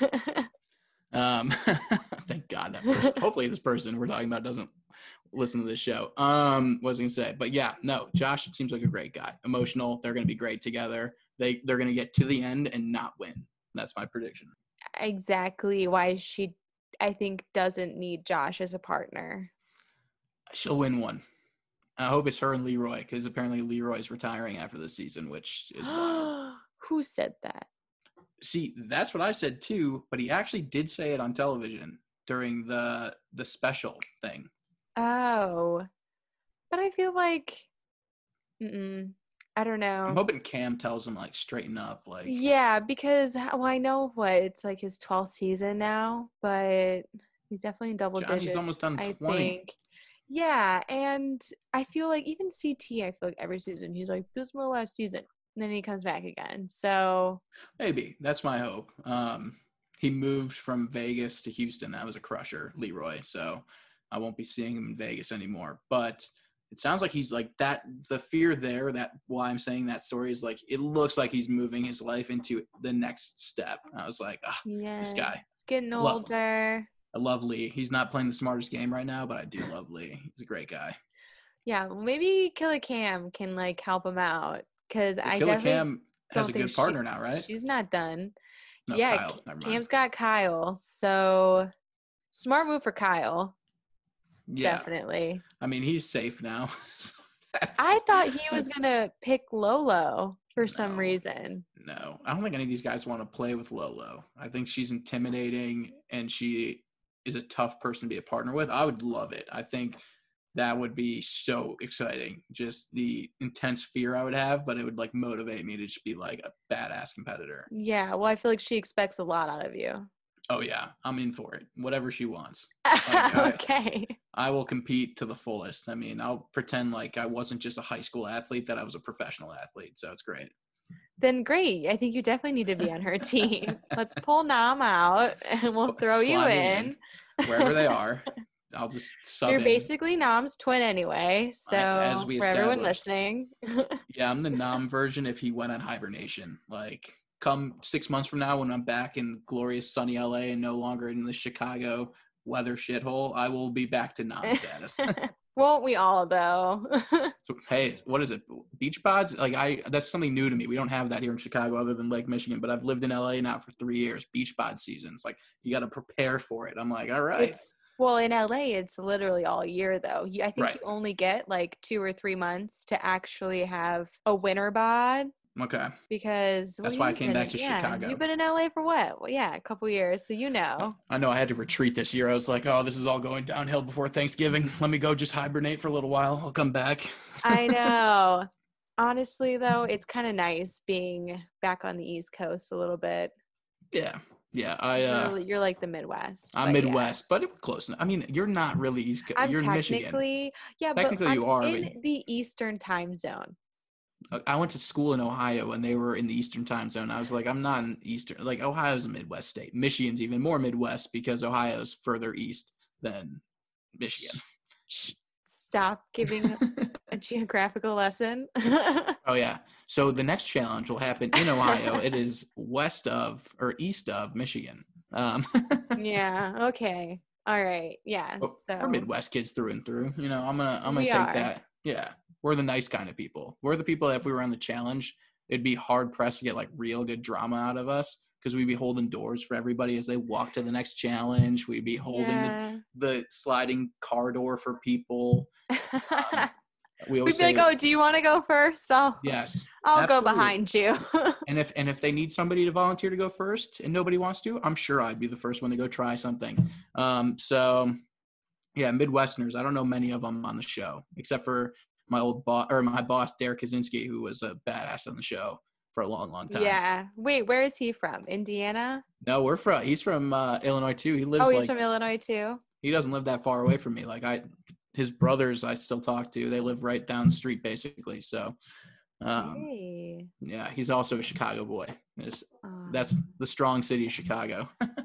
B: Um, thank God that person, hopefully this person we're talking about doesn't listen to this show. Um, what was I gonna say? But yeah, no, Josh seems like a great guy. Emotional. They're gonna be great together. They they're gonna get to the end and not win. That's my prediction.
C: Exactly why she, I think, doesn't need Josh as a partner.
B: She'll win one. I hope it's her and Leroy, because apparently Leroy's retiring after this season, which is wild.
C: Who said that?
B: See, that's what I said too, but he actually did say it on television during the the special thing.
C: Oh, but I feel like, mm-mm, I don't know.
B: I'm hoping Cam tells him like straighten up, like
C: Yeah, because well, I know what it's like his twelfth season now, but he's definitely in double
B: Johnny's
C: digits.
B: almost done
C: I
B: twenty.
C: think. Yeah, and I feel like even C T, I feel like every season he's like, "This is my last season," and then he comes back again. So
B: maybe that's my hope. Um, he moved from Vegas to Houston. That was a crusher, Leroy. So I won't be seeing him in Vegas anymore. But it sounds like he's like that. The fear there, that why I'm saying that story is like it looks like he's moving his life into the next step. I was like, ah,
C: yeah,
B: this guy.
C: he's getting
B: Love him.
C: older.
B: I love Lee. He's not playing the smartest game right now, but I do love Lee. He's a great guy.
C: Yeah, well, maybe Killer Cam can like help him out because I
B: Killer
C: definitely
B: Cam has
C: don't
B: a
C: think
B: good
C: she-
B: partner now, right?
C: she's not done.
B: No,
C: yeah,
B: Kyle.
C: K-
B: Never mind.
C: Cam's got Kyle, so smart move for Kyle.
B: Yeah.
C: Definitely.
B: I mean, he's safe now. So that's-
C: I thought he was gonna pick Lolo for some
B: No.
C: reason.
B: No, I don't think any of these guys want to play with Lolo. I think she's intimidating and she is a tough person to be a partner with. I would love it. I think that would be so exciting. Just the intense fear I would have, but it would like motivate me to just be like a badass competitor.
C: Yeah, well, I feel like she expects a lot out of you.
B: Oh yeah, I'm in for it. Whatever she wants. I-
C: Okay.
B: I will compete to the fullest. I mean, I'll pretend like I wasn't just a high school athlete, that I was a professional athlete. So it's great.
C: Then great. I think you definitely need to be on her team. Let's pull Nam out and we'll throw you
B: Fly me
C: in.
B: Wherever they are. I'll just sub
C: You're
B: in.
C: basically Nam's twin anyway. So
B: I- as we
C: for everyone
B: established.
C: listening.
B: Yeah, I'm the Nam version if he went on hibernation. Like, come six months from now when I'm back in glorious sunny L A and no longer in the Chicago weather shithole, I will be back to Nam status.
C: Won't we all though?
B: So, hey, what is it? Beach pods? Like, I that's something new to me. We don't have that here in Chicago other than Lake Michigan, but I've lived in L A now for three years. Beach pod seasons. Like, you got to prepare for it. I'm like, all right.
C: It's well, in L A, it's literally all year though. You, I think
B: Right.
C: you only get like two or three months to actually have a winter bod.
B: Okay.
C: Because
B: That's
C: well,
B: why I
C: you've
B: came
C: been-
B: back to
C: yeah,
B: Chicago.
C: You've been in L A for what? Well, yeah, a couple years, so you know.
B: I know I had to retreat this year. I was like, oh, this is all going downhill before Thanksgiving. Let me go just hibernate for a little while. I'll come back.
C: I know. Honestly, though, it's kind of nice being back on the East Coast a little bit.
B: Yeah. Yeah. I, uh,
C: you're, you're like the Midwest.
B: I'm
C: but yeah.
B: Midwest, but it was close enough. I mean, you're not really East Coast.
C: I'm
B: You're in Michigan.
C: technically, yeah,
B: Technically
C: but
B: you
C: I'm
B: are,
C: in
B: but-
C: the Eastern time zone.
B: I went to school in Ohio and they were in the Eastern time zone. I was like, I'm not in Eastern. Like, Ohio's a Midwest state. Michigan's even more Midwest because Ohio's further east than Michigan.
C: Shh, stop giving a geographical lesson.
B: Oh, yeah. So the next challenge will happen in Ohio. It is west of or east of Michigan. Um,
C: Yeah. Okay. All right. Yeah.
B: but
C: So
B: we're Midwest kids through and through. You know, I'm gonna I'm gonna
C: We
B: take
C: are.
B: that. Yeah, we're the nice kind of people. We're the people that if we were on the challenge, it'd be hard pressed to get like real good drama out of us because we'd be holding doors for everybody as they walk to the next challenge. We'd be holding
C: yeah.
B: the, the sliding car door for people. Um, we
C: We'd
B: always
C: be like,
B: say,
C: "Oh, do you want to go first? I'll
B: yes.
C: I'll go
B: absolutely.
C: behind you."
B: And if and if they need somebody to volunteer to go first and nobody wants to, I'm sure I'd be the first one to go try something. Um, so yeah, Midwesterners. I don't know many of them on the show except for my old boss or my boss Derek Kaczynski, who was a badass on the show for a long, long time.
C: Yeah. Wait, where is he from? Indiana?
B: No, we're from. He's from uh, Illinois too. He lives
C: Oh, he's
B: like
C: from Illinois too.
B: he doesn't live that far away from me. Like I, his brothers, I still talk to. They live right down the street, basically. So, um,
C: Hey.
B: yeah, he's also a Chicago boy. It's,
C: Aw.
B: that's the strong city of Chicago,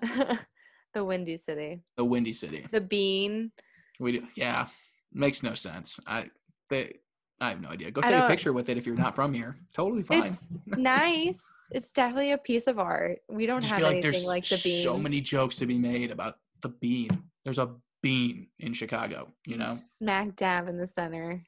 C: the Windy City.
B: the windy city.
C: The Bean.
B: We do, yeah, makes no sense. I they, I have no idea. Go
C: I
B: take a
C: don't-
B: picture with it if you're not from here. Totally fine.
C: It's nice. It's definitely a piece of art. We
B: I
C: don't
B: just
C: have
B: feel like
C: anything
B: there's
C: like the Bean.
B: so many jokes to be made about the bean. There's a bean in Chicago, you know?
C: Smack dab in the center.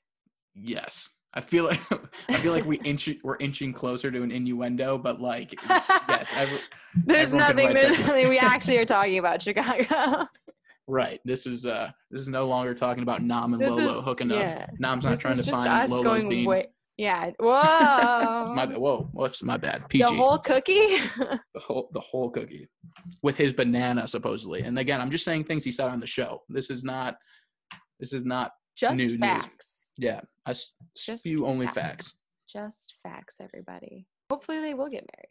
B: Yes. I feel like I feel like we inch we're inching closer to an innuendo, but like yes, every,
C: There's
B: everyone can
C: nothing.
B: write
C: There's
B: that.
C: nothing. We actually are talking about Chicago.
B: right. This is uh this is no longer talking about Nam and
C: This
B: Lolo
C: is-
B: hooking up.
C: yeah.
B: Nam's not
C: This
B: trying
C: is
B: to
C: just
B: find
C: us
B: Lolo's
C: going
B: bean.
C: way. Yeah. Whoa.
B: my bad. Whoa, whoops, my bad. P G.
C: The whole cookie.
B: the whole the whole cookie with his banana supposedly. And again, I'm just saying things he said on the show. This is not this is not
C: Just
B: New news.
C: facts.
B: yeah. I s-
C: Just
B: spew only facts.
C: Just facts, everybody. Hopefully they will get married.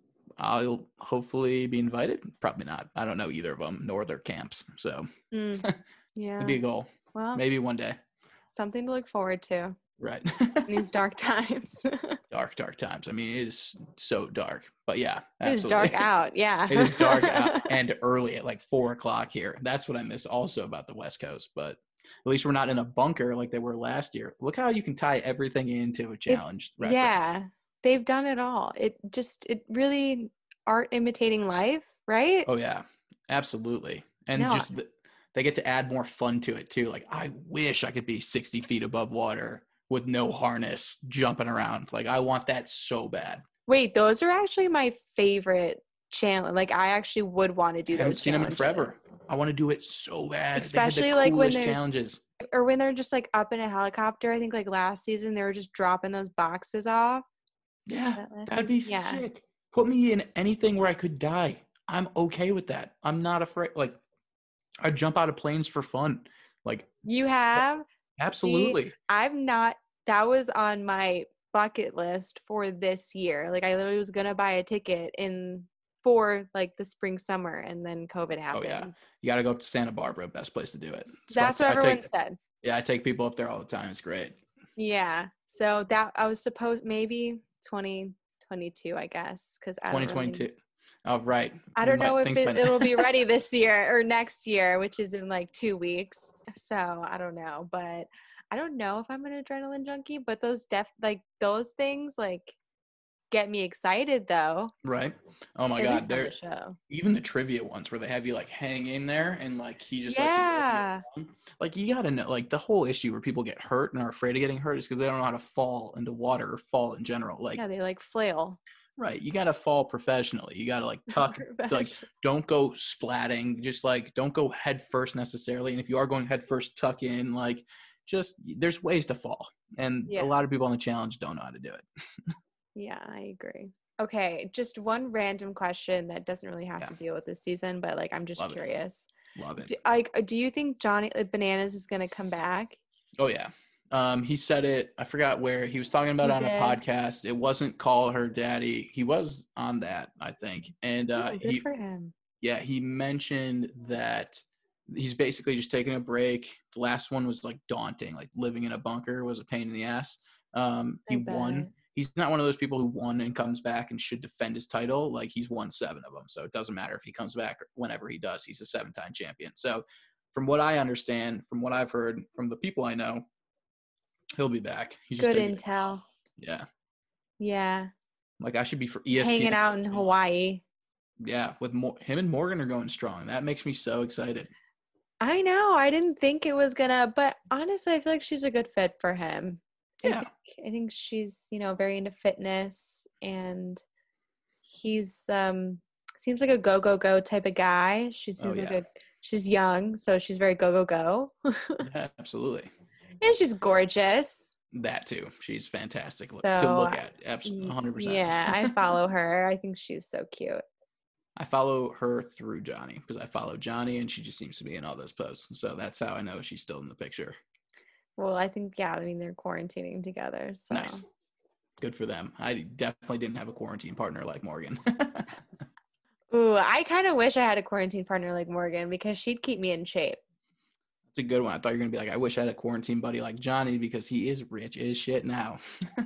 B: I'll hopefully be invited. Probably not. I don't know either of them nor their camps. So
C: Mm, yeah.
B: it'd be a goal.
C: Well,
B: Maybe one day.
C: something to look forward to
B: Right.
C: in these dark times.
B: dark, dark times. I mean, it is so dark. But yeah.
C: It is
B: absolutely.
C: dark out. Yeah.
B: It is dark out and early at like four o'clock here. That's what I miss also about the West Coast. But at least we're not in a bunker like they were last year. Look how you can tie everything into a
C: It's-
B: challenge. reference.
C: Yeah. They've done it all. It just, it really art imitating life, right?
B: Oh yeah, absolutely. And
C: No.
B: just the, they get to add more fun to it too. Like I wish I could be sixty feet above water with no harness, jumping around. Like I want that so bad.
C: Wait, those are actually my favorite challenge. Like I actually would want to do
B: I haven't
C: those
B: seen them in forever.
C: challenges.
B: I want to do it so bad.
C: Especially,
B: they had the
C: like, when
B: coolest
C: there's-
B: challenges.
C: Or when they're just like up in a helicopter. I think like last season they were just dropping those boxes off.
B: Yeah,
C: That last
B: that'd be
C: season? Yeah.
B: sick. Put me in anything where I could die. I'm okay with that. I'm not afraid. Like I jump out of planes for fun. Like
C: You have
B: absolutely.
C: I've not that was on my bucket list for this year. Like I literally was gonna buy a ticket in for like the spring summer, and then COVID happened.
B: Oh yeah, you got to go up to Santa Barbara. Best place to do it.
C: That's what
B: I
C: everyone
B: take,
C: said.
B: Yeah, I take people up there all the time. It's great.
C: Yeah. So that I was supposed maybe twenty twenty-two, I guess, because I don't
B: twenty twenty-two.
C: really,
B: Oh, right.
C: I
B: We
C: don't
B: might-
C: know if
B: things
C: it,
B: might-
C: it'll be ready this year or next year, which is in like two weeks. So I don't know, but I don't know if I'm an adrenaline junkie. But those def like those things like get me excited though.
B: Right. Oh my
C: At
B: God.
C: least on
B: They're
C: the show.
B: even the trivia ones where they have you like hang in there and like he just
C: Yeah.
B: lets you go. Like you gotta know, like the whole issue where people get hurt and are afraid of getting hurt is because they don't know how to fall into water or fall in general. Like
C: Yeah, they like flail.
B: right, you gotta fall professionally. You gotta like tuck, like don't go splatting. Just like don't go head first necessarily. And if you are going head first, tuck in. Like just there's ways to fall, and
C: Yeah.
B: a lot of people on the challenge don't know how to do it.
C: Yeah, I agree. Okay, just one random question that doesn't really have
B: Yeah.
C: to deal with this season, but like I'm just
B: Love it.
C: curious.
B: Love it.
C: Do, like, do you think Johnny like, Bananas is gonna come back?
B: Oh yeah. Um, he said it. I forgot where he was talking about
C: He
B: it on
C: did?
B: a podcast. It wasn't Call Her Daddy. He was on that, I think. And uh,
C: Oh, good
B: he,
C: for him.
B: yeah, he mentioned that he's basically just taking a break. The last one was like daunting. Like living in a bunker was a pain in the ass. Um, he
C: I bet.
B: won. He's not one of those people who won and comes back and should defend his title. Like he's won seven of them, so it doesn't matter if he comes back whenever he does. He's a seven-time champion. So, from what I understand, from what I've heard, from the people I know, he'll be back. He's just
C: Good
B: taking-
C: intel.
B: Yeah.
C: Yeah.
B: Like I should be for E S P N.
C: Hanging out in Hawaii.
B: Yeah, with Mo- him and Morgan are going strong. That makes me so excited.
C: I know. I didn't think it was gonna, but honestly, I feel like she's a good fit for him. I
B: Yeah.
C: think, I think she's, you know, very into fitness, and he's um seems like a go go go type of guy. She seems
B: Oh,
C: like
B: yeah.
C: a she's young, so she's very go go go.
B: Yeah, absolutely.
C: And she's gorgeous.
B: That too. She's fantastic look-
C: So,
B: to look at. Absolutely,
C: Y-
B: one hundred percent.
C: Yeah, I follow her. I think she's so cute.
B: I follow her through Johnny because I follow Johnny and she just seems to be in all those posts. So that's how I know she's still in the picture.
C: Well, I think yeah, I mean they're quarantining together. So
B: Nice. Good for them. I definitely didn't have a quarantine partner like Morgan.
C: Ooh, I kind of wish I had a quarantine partner like Morgan because she'd keep me in shape.
B: It's a good one. I thought you were going to be like, I wish I had a quarantine buddy like Johnny because he is rich as shit now.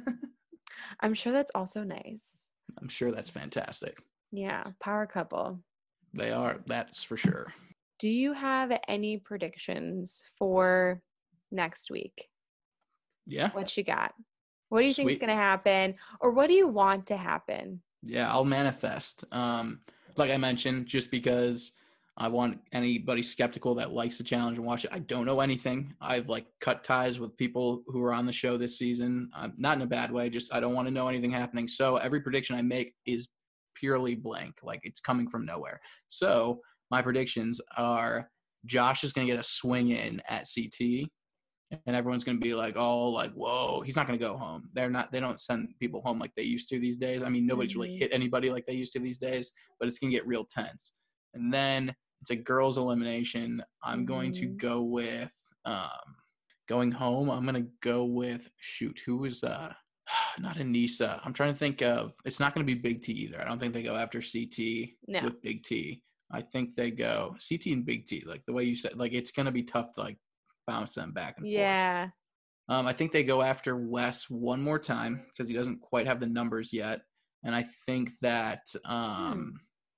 C: I'm sure that's also nice.
B: I'm sure that's fantastic.
C: Yeah, power couple.
B: They are. That's for sure.
C: Do you have any predictions for next week?
B: Yeah.
C: What you got? What do you think is
B: Sweet.
C: going to happen? Or what do you want to happen?
B: Yeah, I'll manifest. Um, like I mentioned, just because I want anybody skeptical that likes the challenge and watch it. I don't know anything. I've like cut ties with people who are on the show this season. Um, not in a bad way. Just I don't want to know anything happening. So every prediction I make is purely blank. Like it's coming from nowhere. So my predictions are Josh is going to get a swing in at C T. And everyone's going to be like, oh, like, whoa, he's not going to go home. They're not, they don't send people home like they used to these days. I mean, nobody's really
C: Mhm.
B: hit anybody like they used to these days, but it's going to get real tense. And then it's a girls' elimination. I'm going to
C: Mhm.
B: go with, um, going home. I'm going to go with, shoot, who was, uh, not Anissa. I'm trying to think of, it's not going to be Big T either. I don't think they go after C T
C: No.
B: with Big T. I think they go C T and Big T, like the way you said, like it's going to be tough to like bounce them back and forth.
C: Yeah.
B: Um, I think they go after Wes one more time because he doesn't quite have the numbers yet. And I think that, um,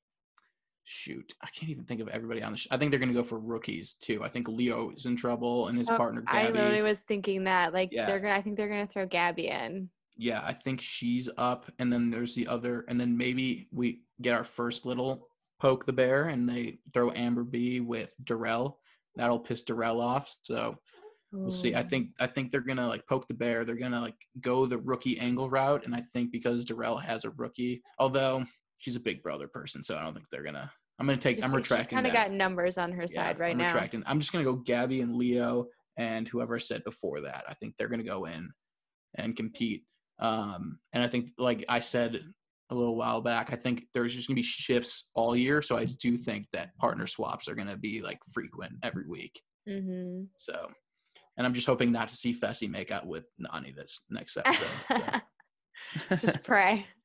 B: shoot, I can't even think of everybody on the show. I think they're going to go for rookies too. I think Leo is in trouble and his
C: Oh,
B: partner,
C: I
B: Gabby.
C: literally was thinking that. Like
B: Yeah.
C: they're gonna I think they're gonna throw Gabby in.
B: Yeah, I think she's up. And then there's the other. And then maybe we get our first little poke the bear and they throw Amber B with Darrell. That'll piss Darrell off. So we'll see. I
C: Ooh.
B: think I think they're gonna like poke the bear. They're gonna like go the rookie angle route, and I think because Darrell has a rookie, although she's a big brother person, so I don't think they're gonna. I'm gonna take.
C: She's,
B: I'm
C: she's
B: retracting
C: kind of
B: that.
C: got numbers on her
B: Yeah,
C: side right
B: I'm
C: now.
B: retracting. I'm just gonna go Gabby and Leo and whoever I said before that. I think they're gonna go in and compete. Um, and I think, like I said a little while back, I think there's just gonna be shifts all year. So I do think that partner swaps are gonna be like frequent every week.
C: Mm-hmm.
B: So, and I'm just hoping not to see Fessy make out with Nani this next episode. So.
C: Just pray.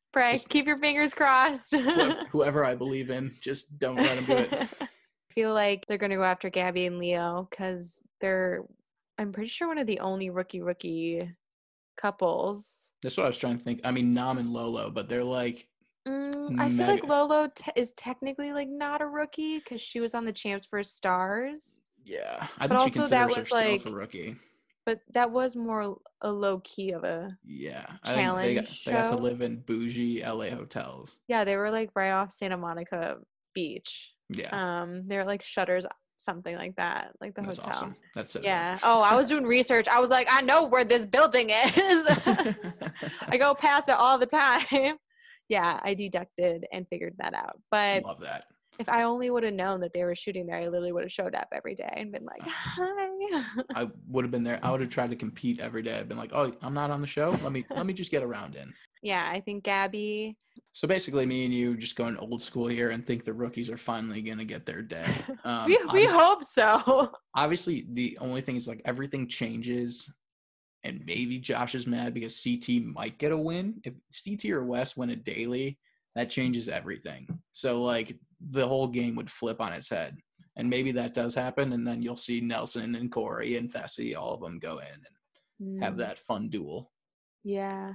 C: Pray.
B: Just
C: Keep your fingers crossed.
B: whoever, whoever I believe in, just don't let him do it.
C: I feel like they're going to go after Gabby and Leo because they're, I'm pretty sure, one of the only rookie rookie couples.
B: That's what I was trying to think. I mean, Nam and Lolo, but they're like
C: Mm, I feel
B: mega-
C: like Lolo te- is technically like not a rookie because she was on the Champs for Stars,
B: yeah. I
C: but
B: think she
C: also that
B: considers
C: was
B: herself
C: like,
B: a rookie.
C: but that was more a low key of a
B: Yeah, I think they got,
C: challenge
B: they got to
C: show.
B: live in bougie L A hotels.
C: Yeah, they were like right off Santa Monica Beach.
B: Yeah,
C: Um, they're like Shutters, something like that, like the
B: that's
C: hotel.
B: awesome. That's so
C: Yeah. Oh, I was doing research. I was like, I know where this building is.
B: dope.
C: I go past it all the time. Yeah, I deducted and figured that out. But
B: Love that.
C: if I only would have known that they were shooting there, I literally would have showed up every day and been like, hi.
B: I would have been there. I would have tried to compete every day. I've been like, oh, I'm not on the show. Let me let me just get around in.
C: Yeah, I think Gabby.
B: So basically, me and you just going old school here and think the rookies are finally gonna get their day. Um,
C: we we
B: obviously,
C: hope so.
B: obviously, the only thing is like everything changes, and maybe Josh is mad because C T might get a win. If C T or West win a daily, that changes everything. So like the whole game would flip on its head, and maybe that does happen, and then you'll see Nelson and Corey and Fessy, all of them go in and have
C: Mm,
B: that fun duel.
C: yeah.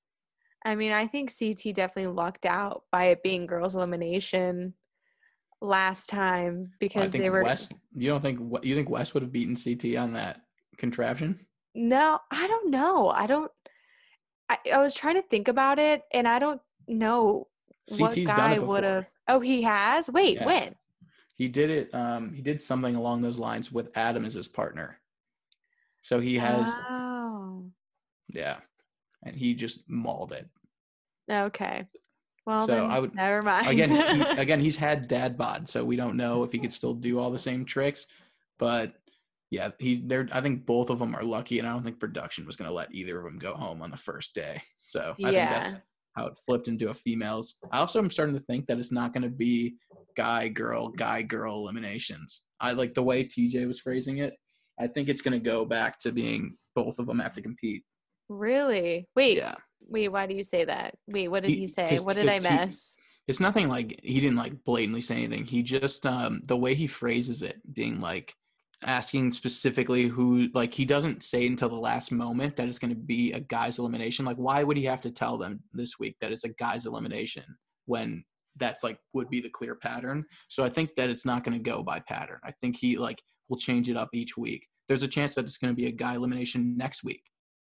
C: I mean, I think C T definitely lucked out by it being girls' elimination last time
B: Well, I
C: because
B: think
C: they were.
B: West. You don't think you think West would have beaten C T on that contraption?
C: No, I don't know. I don't. I, I was trying to think about it, and I don't know what
B: C T's done
C: guy
B: it
C: would have.
B: before.
C: Oh, he has. Wait,
B: Yeah.
C: when?
B: He did it. Um, he did something along those lines with Adam as his partner. So he has,
C: Oh,
B: yeah, and he just mauled it.
C: okay. Well,
B: So
C: then
B: I would
C: never mind.
B: again, he, again, he's had dad bod, so we don't know if he could still do all the same tricks. But yeah, he's there. I think both of them are lucky, and I don't think production was going to let either of them go home on the first day. So I think that's
C: Yeah.
B: how it flipped into a females. I also am starting to think that it's not going to be guy girl guy girl eliminations. I like the way T J was phrasing it. I think it's going to go back to being both of them have to compete.
C: Really? Wait.
B: Yeah.
C: Wait. Why do you say that? Wait. What did
B: He-
C: he say?
B: 'cause-
C: What did I
B: 'cause T-
C: miss?
B: It's nothing like he didn't like blatantly say anything. He just um the way he phrases it, being like asking specifically who, like he doesn't say until the last moment that it's going to be a guy's elimination. Like why would he have to tell them this week that it's a guy's elimination when that's like would be the clear pattern? So I think that it's not going to go by pattern. I think he like will change it up each week. There's a chance that it's going to be a guy elimination next week.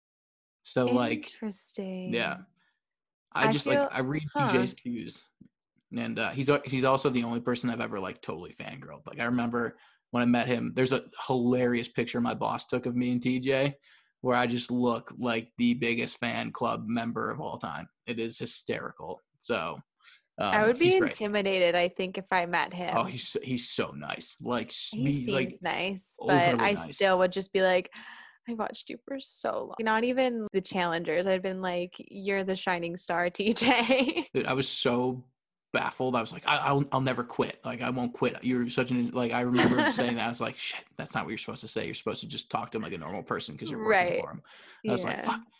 B: So like
C: Interesting.
B: yeah. I,
C: I
B: just
C: feel-
B: like I read
C: huh.
B: T J's cues, and uh, he's al- he's also the only person I've ever like totally fangirled. Like I remember when I met him, there's a hilarious picture my boss took of me and T J, where I just look like the biggest fan club member of all time. It is hysterical. So um,
C: I would be
B: he's great.
C: intimidated, I think, if I met him.
B: Oh, he's so- he's so nice. Like
C: he
B: he,
C: seems
B: like
C: nice, but
B: overly
C: I
B: nice.
C: still would just be like, I watched you for so long. Not even the challengers. I'd been like, you're the shining star, T J.
B: Dude, I was so baffled. I was like, I, I'll I'll never quit. Like I won't quit. You're such an like. I remember saying that. I was like, shit, that's not what you're supposed to say. You're supposed to just talk to him like a normal person because you're working
C: Right.
B: for him. I was like,
C: Yeah.
B: fuck.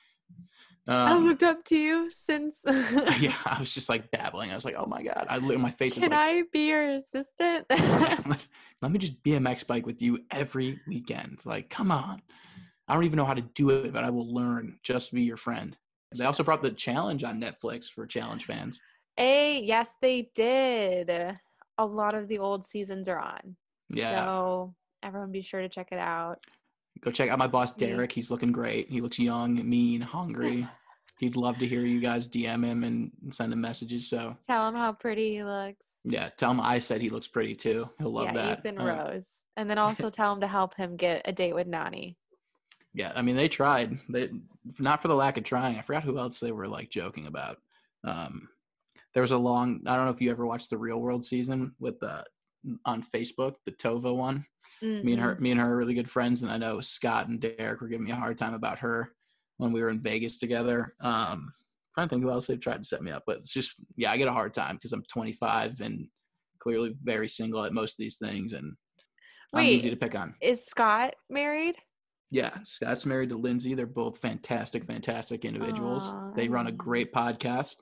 C: I
B: Um,
C: looked up to you since.
B: yeah, I was just like babbling. I was like, oh my god. I literally my face is
C: Can
B: like,
C: I be your assistant?
B: let me just B M X bike with you every weekend. Like, come on. I don't even know how to do it, but I will learn just to be your friend. They also brought the challenge on Netflix for challenge fans.
C: A, yes, they did. A lot of the old seasons are on.
B: Yeah.
C: So everyone be sure to check it out.
B: Go check out my boss
C: Yeah.
B: Derek. He's looking great. He looks young, mean, hungry. He'd love to hear you guys D M him and send him messages. So
C: Tell him how pretty he looks.
B: yeah, tell him I said he looks pretty too. He'll love
C: yeah,
B: that.
C: Ethan
B: Uh,
C: Rose. And then also tell him to help him get a date with Nani.
B: Yeah, I mean they tried. They not for the lack of trying. I forgot who else they were like joking about. Um, there was a long. I don't know if you ever watched the Real World season with uh, on Facebook, the Tova one. Me and her, me and her are really good friends, and I know Scott and Derek were giving me a hard time about her when we were in Vegas together. Um, trying to think who else they've tried to set me up, but it's just yeah, I get a hard time because I'm twenty-five and clearly very single at most of these things, and I'm
C: Wait.
B: easy to pick on.
C: Is Scott married?
B: Yeah, Scott's married to Lindsay. They're both fantastic, fantastic individuals.
C: Aw,
B: they
C: I
B: run a
C: love
B: great podcast.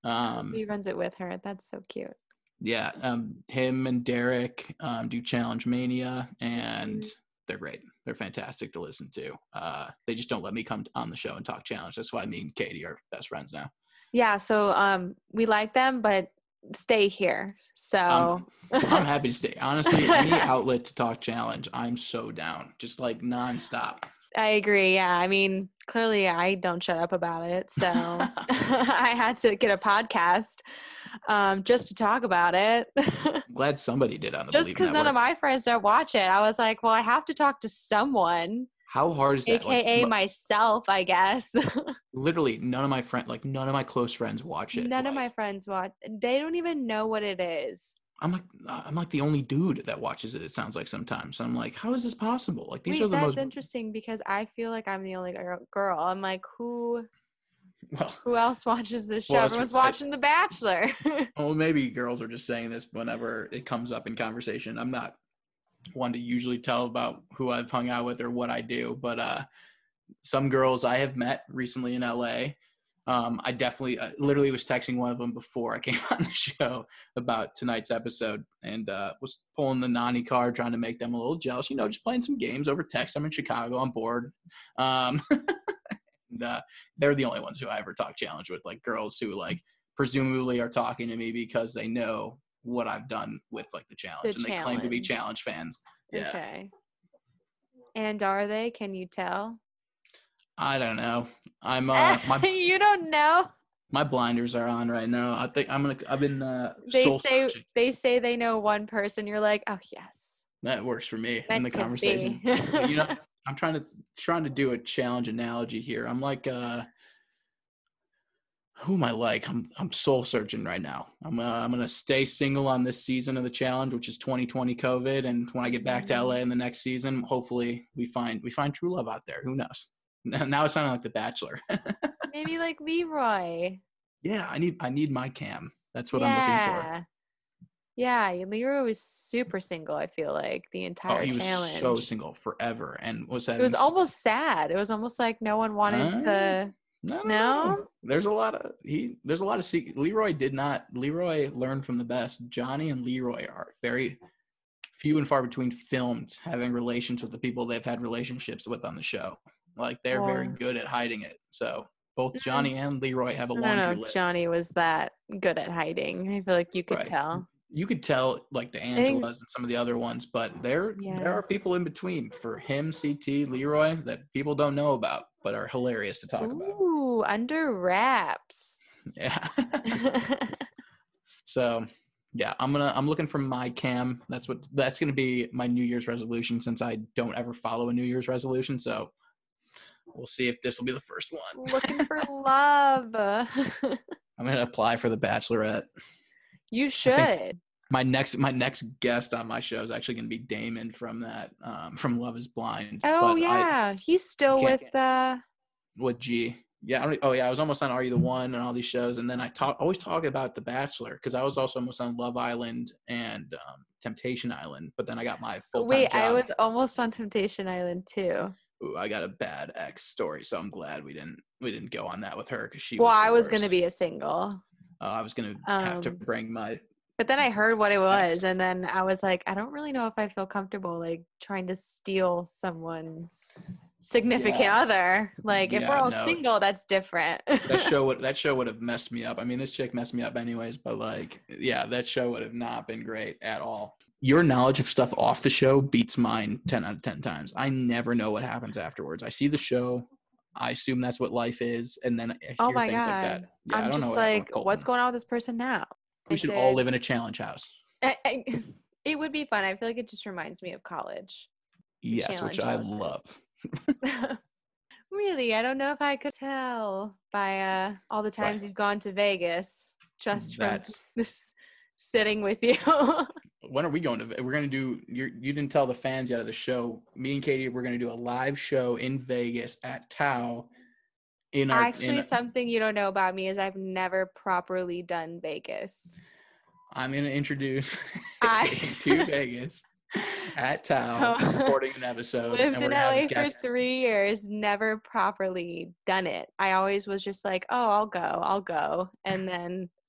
B: Um,
C: he runs it with her. That's so cute.
B: Yeah, um, him and Derek um, do Challenge Mania, and
C: Mhm.
B: they're great. They're fantastic to listen to. Uh, they just don't let me come on the show and talk challenge. That's why me and Katie are best friends now.
C: Yeah, so um, we like them, but stay here. So
B: I'm, I'm happy to stay. Honestly, any outlet to talk challenge, I'm so down. Just like nonstop.
C: I agree. Yeah, I mean, clearly I don't shut up about it, so I had to get a podcast um, just to talk about it.
B: I'm glad somebody did on the
C: Just
B: Believe
C: because none of
B: Network.
C: my friends don't watch it, I was like, well, I have to talk to someone,
B: How hard is that?
C: A K A
B: Like,
C: myself, I guess.
B: literally, none of my friends, like none of my close friends, watch it.
C: None
B: like,
C: of my friends watch. They don't even know what it is.
B: I'm like, I'm like the only dude that watches it. It sounds like sometimes. I'm like, how is this possible? Like these
C: Wait,
B: are the
C: that's
B: most.
C: interesting because I feel like I'm the only gir- girl. I'm like, who?
B: Well,
C: Who else watches this show?
B: Well, that's-
C: Everyone's
B: I-
C: watching The Bachelor.
B: well, maybe girls are just saying this whenever it comes up in conversation. I'm not one to usually tell about who I've hung out with or what I do, but uh, some girls I have met recently in L A. Um, I definitely, I literally was texting one of them before I came on the show about tonight's episode, and uh, was pulling the Nani card, trying to make them a little jealous. You know, just playing some games over text. I'm in Chicago. I'm bored. Um, and uh, they're the only ones who I ever talk challenge with, like girls who like presumably are talking to me because they know what I've done with like the challenge,
C: The
B: and they claim to be
C: challenge.
B: challenge fans. Yeah,
C: Okay. And are they? Can you tell?
B: I don't know. I'm uh, my
C: You don't know.
B: my blinders are on right now. I think I'm gonna. I've been uh,
C: They
B: soul
C: say
B: searching.
C: they say they know one person. You're like, oh yes,
B: That works for me in
C: meant
B: the
C: to
B: conversation.
C: be.
B: But, you know, I'm trying to trying to do a challenge analogy here. I'm like, uh, who am I like? I'm I'm soul searching right now. I'm uh, I'm gonna stay single on this season of the challenge, which is twenty twenty COVID. And when I get back to L A in the next season, hopefully we find we find true love out there. Who knows? Now it's sounding like The Bachelor.
C: Maybe like Leroy.
B: Yeah, I need I need my Cam. That's what I'm looking for.
C: Yeah. Yeah, Leroy was super single, I feel like, the
B: Oh,
C: entire
B: he was
C: challenge.
B: so single forever, and was that
C: It was almost sad. It was almost like no one wanted
B: Uh,
C: to.
B: No, no,
C: No?
B: no. There's a lot of he. There's a lot of secret. Leroy did not. Leroy learned from the best. Johnny and Leroy are very few and far between filmed having relations with the people they've had relationships with on the show. Like they're very
C: Well,
B: good at hiding it. So both
C: Mm.
B: Johnny and Leroy have a
C: I don't
B: laundry
C: know.
B: list.
C: Johnny was that good at hiding. I feel like you could
B: Right.
C: tell.
B: You could tell like the
C: think-
B: Angelas and some of the other ones, but there
C: Yeah.
B: there are people in between for him, C T, Leroy that people don't know about but are hilarious to talk about.
C: Ooh, under wraps.
B: Yeah. So yeah, I'm gonna I'm looking for my Cam. That's what that's gonna be my New Year's resolution since I don't ever follow a New Year's resolution. So we'll see if this will be the first one.
C: Looking for love.
B: I'm gonna apply for The Bachelorette.
C: You
B: I
C: should.
B: think my next my next guest on my show is actually gonna be Damon from that um, from Love Is Blind.
C: Oh
B: but I,
C: yeah, he's still
B: can't-
C: with uh
B: with G. Yeah, I don't, oh yeah, I was almost on Are You the One and all these shows, and then I talk always talk about The Bachelor because I was also almost on Love Island and um, Temptation Island, but then I got my full time
C: Wait,
B: job.
C: I was almost on Temptation Island too.
B: Ooh, I got a bad ex story, so I'm glad we didn't we didn't go on that with her because she.
C: Well,
B: was
C: I
B: the
C: was
B: worst.
C: gonna be a single.
B: Uh, I was gonna have to
C: Um,
B: bring my.
C: But then I heard what it was,
B: Ex.
C: and then I was like, I don't really know if I feel comfortable like trying to steal someone's significant
B: Yeah.
C: other. Like if we're
B: Yeah,
C: all
B: no.
C: single, that's different.
B: That show would that show would have messed me up. I mean, this chick messed me up anyways, but like, yeah, that show would have not been great at all. Your knowledge of stuff off the show beats mine ten out of ten times. I never know what happens afterwards. I see the show, I assume that's what life is, and then I hear
C: Oh my
B: things
C: God.
B: like that. Yeah, I
C: I'm
B: don't know
C: just
B: what happened
C: like,
B: with
C: what's
B: Colton.
C: going on with this person now?
B: We
C: I
B: should all
C: said-
B: live in a challenge house.
C: I- I- it would be fun. I feel like it just reminds me of college.
B: Yes, which I
C: challenge houses.
B: love.
C: Really, I don't know if I could tell by uh, all the times
B: Right.
C: you've gone to Vegas just from
B: That's
C: this sitting with you.
B: when are we going to? We're going to do. You you didn't tell the fans yet of the show. Me and Katie, we're going to do a live show in Vegas at Tao. In our
C: Actually,
B: in,
C: something you don't know about me is I've never properly done Vegas.
B: I'm going to introduce
C: I-
B: Katie to Vegas at Tao,
C: So-
B: recording an episode.
C: Lived
B: and
C: in
B: we're gonna have
C: L
B: a
C: A for
B: guest.
C: three years, never properly done it. I always was just like, oh, I'll go, I'll go. And then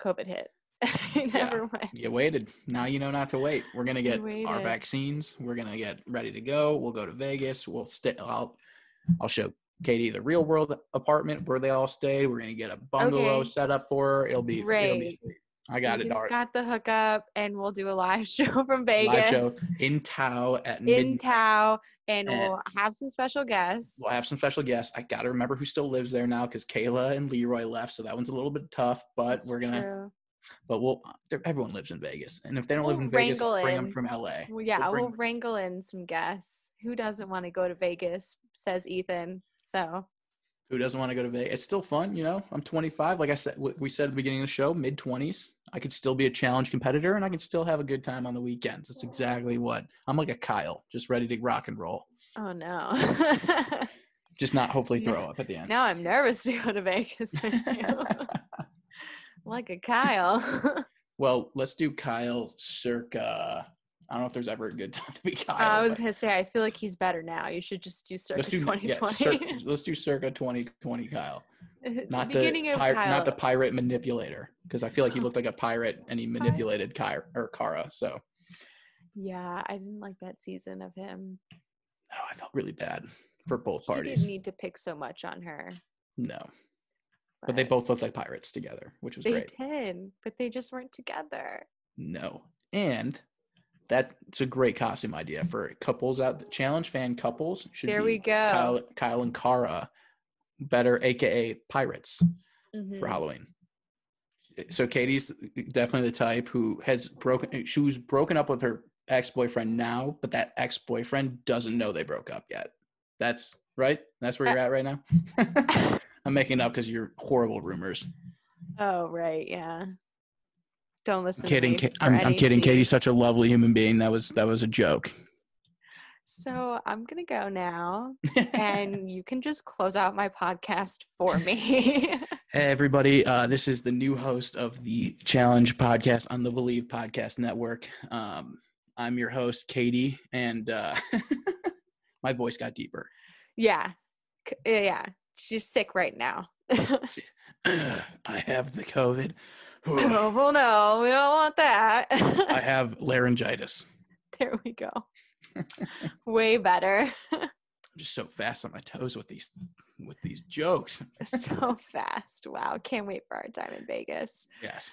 C: COVID hit. I never
B: Yeah,
C: went.
B: you waited. Now you know not to wait. We're gonna get
C: We
B: our
C: waited.
B: vaccines. We're gonna get ready to go. We'll go to Vegas. We'll stay. I'll I'll show Katie the real world apartment where they all stay. We're gonna get a bungalow
C: Okay.
B: set up for her. It'll be it'll be
C: Great.
B: sweet. I got it,
C: Ethan's
B: Art.
C: got the hookup, and we'll do a live show from
B: Live show
C: Vegas
B: in Tao at
C: in
B: midnight.
C: Tao, and
B: And
C: we'll have some special guests.
B: we'll have some special guests. I gotta remember who still lives there now because Kayla and Leroy left, so that one's a little bit tough. But
C: That's
B: we're gonna.
C: true.
B: But we'll. Everyone lives in Vegas, and if they don't
C: We'll
B: live in Vegas,
C: wrangle
B: bring them
C: in.
B: from L A.
C: Well, yeah,
B: We'll bring
C: we'll wrangle in some guests. Who doesn't want to go to Vegas? Says Ethan. So
B: Who doesn't want to go to Vegas? It's still fun, you know. I'm twenty-five. Like I said, we said at the beginning of the show, mid twenties. I could still be a challenge competitor, and I can still have a good time on the weekends. It's exactly what I'm like a Kyle, just ready to rock and roll.
C: oh no.
B: Just not hopefully throw up at the end.
C: Now I'm nervous to go to Vegas with you. Like a Kyle.
B: Well, let's do Kyle circa. I don't know if there's ever a good time to be Kyle.
C: Uh, I was
B: but
C: gonna say I feel like he's better now. You should just do circa
B: let's do
C: twenty
B: yeah,
C: twenty.
B: circa, let's do circa twenty twenty Kyle. Not the,
C: beginning of
B: pir-
C: Kyle.
B: not the pirate manipulator, because I feel like he looked like a pirate and he manipulated Kyra or Kara. So
C: Yeah, I didn't like that season of him.
B: oh, I felt really bad for both
C: He
B: parties.
C: didn't need to pick so much on her.
B: No, but they both looked like pirates together, which was
C: They
B: great.
C: did, but they just weren't together.
B: No, and that's a great costume idea for couples out. The challenge fan couples should
C: There
B: be
C: we go.
B: Kyle, Kyle and Kara, better A K A pirates
C: Mhm.
B: for Halloween. So Katie's definitely the type who has broken. She was broken up with her ex-boyfriend now, but that ex-boyfriend doesn't know they broke up yet. That's right. That's where you're at right now. I'm making up because you're horrible rumors.
C: Oh right, yeah. Don't listen.
B: I'm kidding.
C: To me
B: Ka-
C: for
B: I'm,
C: any
B: I'm kidding.
C: tea.
B: Katie's such a lovely human being. That was that was a joke.
C: So I'm gonna go now, and you can just close out my podcast for me.
B: Hey everybody, uh, this is the new host of the Challenge podcast on the Believe Podcast Network. Um, I'm your host, Katie, and uh, my voice got deeper.
C: yeah, C- yeah. She's sick right now.
B: She- I have the COVID.
C: Oh well, no, we don't want that.
B: I have laryngitis.
C: There we go. Way better.
B: I'm just so fast on my toes with these with these jokes.
C: So fast. Wow. Can't wait for our time in Vegas.
B: Yes.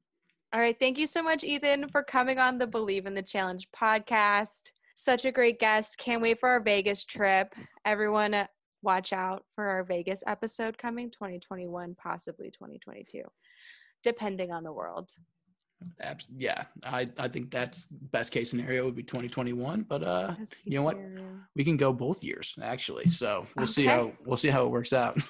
C: All right. Thank you so much, Ethan, for coming on the Believe in the Challenge podcast. Such a great guest. Can't wait for our Vegas trip. Everyone, uh, watch out for our Vegas episode coming twenty twenty-one, possibly twenty twenty-two, depending on the world.
B: Abs- yeah, I, I think that's best case scenario would be twenty twenty-one, but uh,
C: Best case
B: you know what?
C: scenario.
B: We can go both years actually. So we'll see
C: Okay.
B: how we'll see how it works out.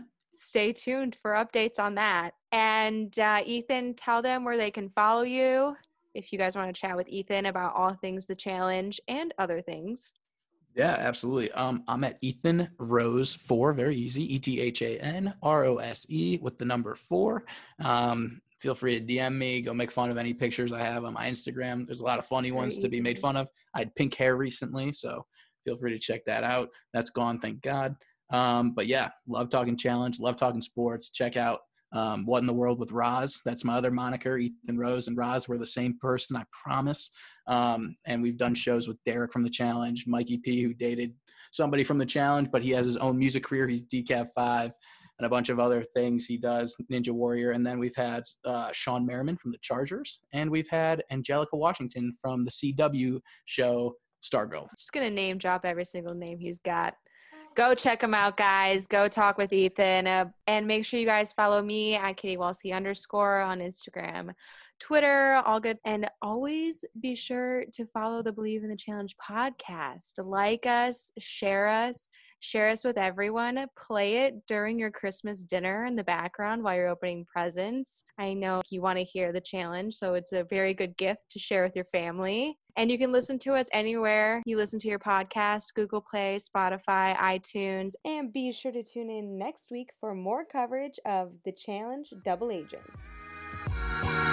C: Stay tuned for updates on that. And uh, Ethan, tell them where they can follow you if you guys want to chat with Ethan about all things the challenge and other things.
B: Yeah, absolutely. Um, I'm at Ethan Rose four, very easy, E T H A N R O S E with the number four. Um, feel free to D M me, go make fun of any pictures I have on my Instagram. There's a lot of funny
C: It's very
B: ones to be made
C: easy.
B: fun of. I had pink hair recently, so feel free to check that out. That's gone, thank God. Um, but yeah, love talking challenge, love talking sports. Check out um, What in the World with Roz. That's my other moniker. Ethan Rose and Roz, we're the same person, I promise. Um, and we've done shows with Derek from the challenge, Mikey P, who dated somebody from the challenge, but he has his own music career. He's D C A V five and a bunch of other things he does, Ninja Warrior. And then we've had uh, Sean Merriman from the Chargers, and we've had Angelica Washington from the C W show Stargirl.
C: Just going to name drop every single name he's got. Go check him out, guys. Go talk with Ethan. Uh, and make sure you guys follow me at Katie Walski underscore on Instagram, Twitter, all good. And always be sure to follow the Believe in the Challenge podcast. Like us, share us, share us with everyone. Play it during your Christmas dinner in the background while you're opening presents. I know you want to hear the challenge, so it's a very good gift to share with your family. And you can listen to us anywhere you listen to your podcast, Google Play, Spotify, iTunes.
A: And be sure to tune in next week for more coverage of the Challenge Double Agents.